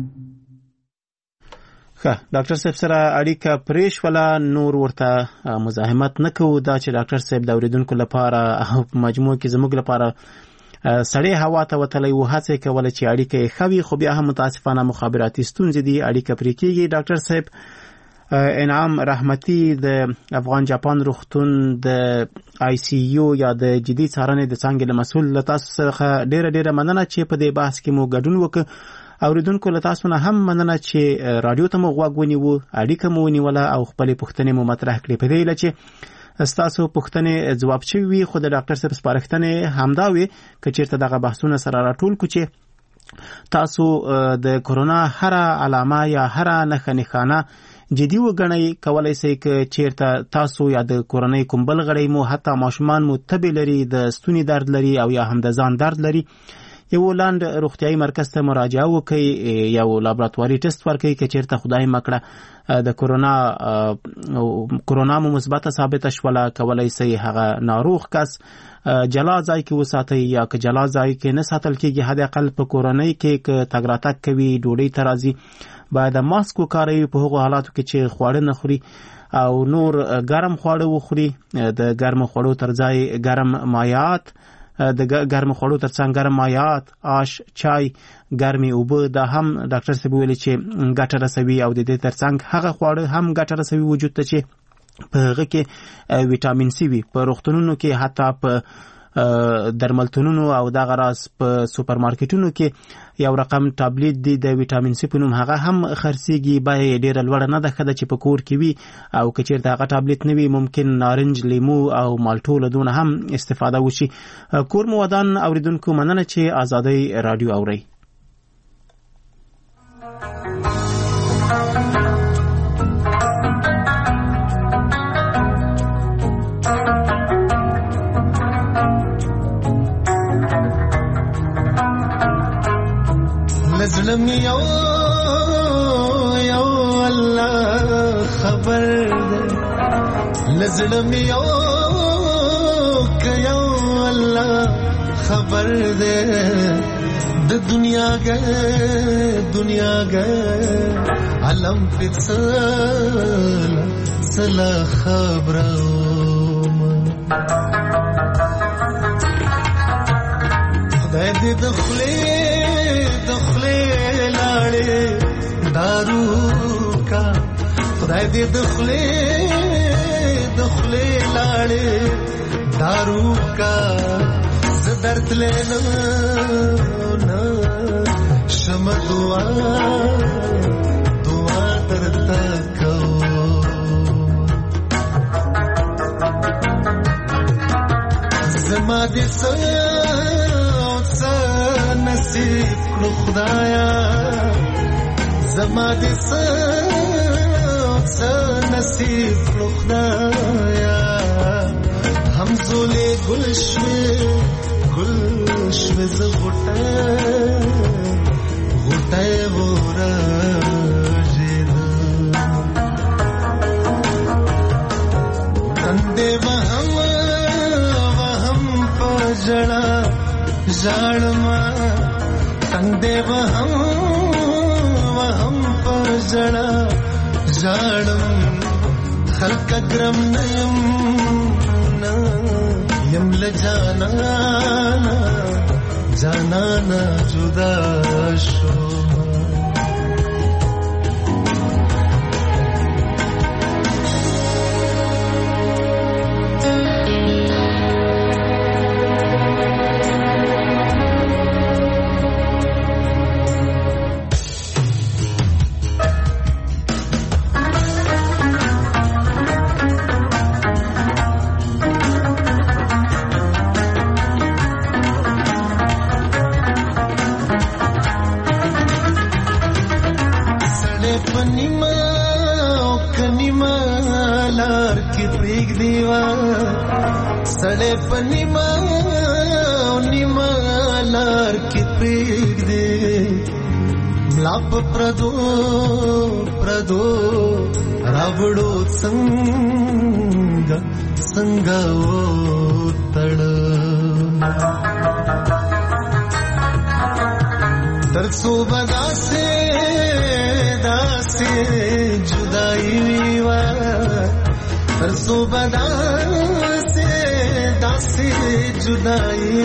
ښه ډاکټر صاحب سره اړیکه پریشوله نور ورته مزاحمت نه کوو. دا چې ډاکټر صاحب د اورېدونکو لپاره او په مجموع کې زموږ لپاره سړې هوا ته وتلی و هڅې کوله چې اړیکه یې ښه وي خو بیا هم متاسفانه مخابراتي ستونزې دي اړیکه پرې کېږي. ډاکټر صاحب انعام رحمتي د افغان جاپان روغتون د آی سی یو یا د جدي څارنې د څانګې له مسؤل له تاسو څخه ډېره ډېره مننه چې په دې بحث کې مو ګډون وکړ. اوریدونکو له تاسو نه هم مننه چې رادیو ته مو غوږ ونیوه اړیکه مو ونیوله او خپلې پوښتنې مو مطرح کړې. په دې هیله چې ستاسو پوښتنې ځواب شوي وي خو د ډاکټر صاحب سپارښتنې همدا وي که چېرته دغه بحثونه سره راټول کړو چې تاسو د کرونا هره علامه یا هره نښه نښانه جدي وګڼئ کولای شئ که چیرته تاسو یا د کورنۍ کوم بل غړی مو حتی ماشومان مو تبې لري د ستوني درد لري او یا هم د ځان درد لري یو لاندې روغتیایي مرکز ته مراجعه وکړئ یو لابراتواري ټیسټ ورکړئ که چیرته خدای مکړه د کرونا کرونا مو مثبته ثابته شوله کولای شئ هغه ناروغ کس جلا ځای کې وساتئ یا که جلا ځای کې نه ساتل کېږي حد اقل په کورنۍ کې که تګ راتګ کوي ډوډۍ ته راځي باید ماسک وکاروي په هغو حالاتو کې چې خواړه نه خوري او نور ګرم خواړه وخوري د ګرمو خوړو تر ځای ګرم مایعات د ګرم خوړو تر څنګ ګرم مایعات آش چای ګرمې اوبه دا هم ډاکټر صاحب ویلي چې ګټه رسوي او د دې تر څنګ هغه خواړه هم ګټه رسوي وجود ته چې په هغه کې ویټامین سی وي. په روغتونونو کې حتی په درملتونونو او دغه راز په سوپر مارکیټونو کې یو رقم ټابلیټ دی د ویټامین سی په نوم هغه هم خرڅېږي بیه یې ډېره لوړه نه ده ښه ده چې په کور کې وي او که چېرته هغه ټابلیټ نه وي ممکن نارنج لیمو او مالټو له دونه هم استفاده وشي. کور مو ودان اورېدونکو مننه چې ازادۍ راډیو اورئ. زلم یو یو الله خبر ده لزلم یو ک یو الله خبر ده د دنیا ګه دنیا ګه علم فصل سلا خبرم خدای دې دخلې دخلې لاړې دارو خدای دې دخلې دخلې لاړې دارو کا زدرت لینا نا شم دعا دعا درتا کو زما دې سا نصیب کړو خدایا زما دې سا نصیب کړو خدایا همزولې گلشوي گلشوي ز غټه غټه ورجید تندې وهم وهم پجړه ژړما تندې وهم وهم پجړه ژړم خلق کرم نیم یم لجانا جانانا جدا شو सड़े पनिमा निमा लार की पीक दे लाप प्रदो प्रदो रावड़ो संग संग ओ तड़ तरसो बदा से दासे जुदाई वा तरसो बदा दासी जुदाई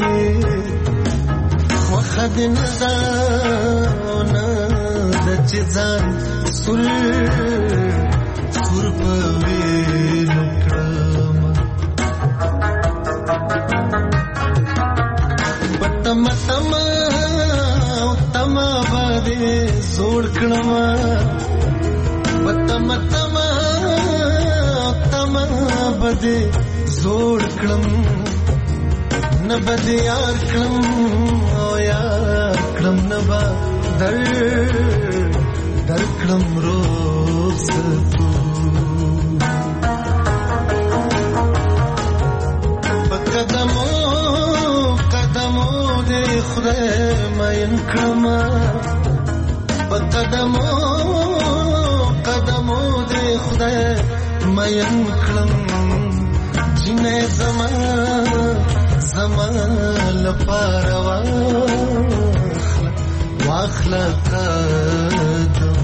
वखद नदाना दचजान सुर सुर पवे नक्रम बतम तमा तमा बादे जोड़कणमा बतम तमा तमा बदे जोड़ कलम न बदे यार कलम ओ यार कलम न बा दर दर कलम रोज तू बकदमो कदमो दे खुदा मयन कलमा बकदमो कदमो दे खुदा मयन कलम जिने zaman zaman لپاره واخلا قدم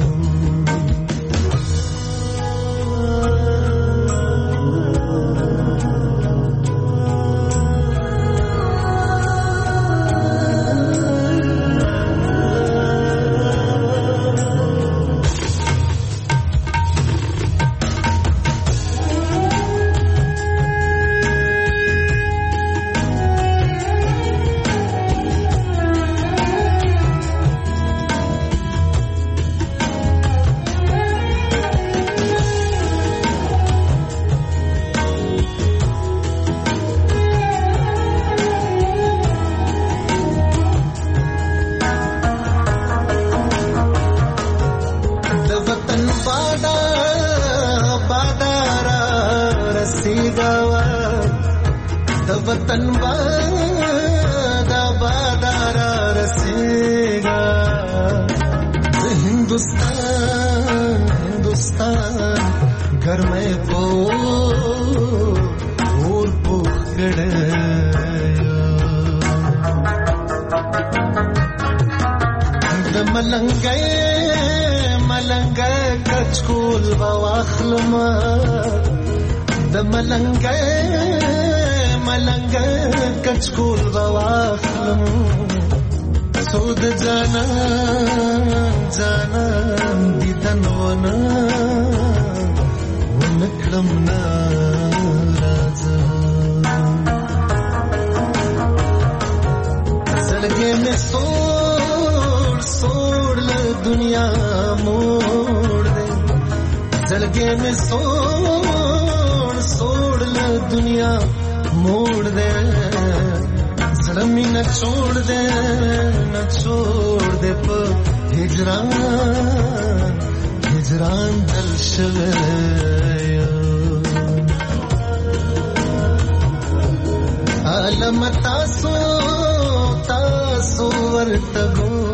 वतन बादा बादारा रसेगा हिंदुस्तान हिंदुस्तान घर में पो और पोखड़े मलंगे मलंगे कचकुल बवाखलमा द मलंगे मलंगे कचकुल बवाखलम سود जाना जाना दिदन वना दुनिया मोड़ दे जलगे में सोड़ सोड़ ले दुनिया मोड़ दे सलमी न छोड़ दे न छोड़ दे पर हिजरान हिजरान दल शवे आलम तासो तासो वर्तगो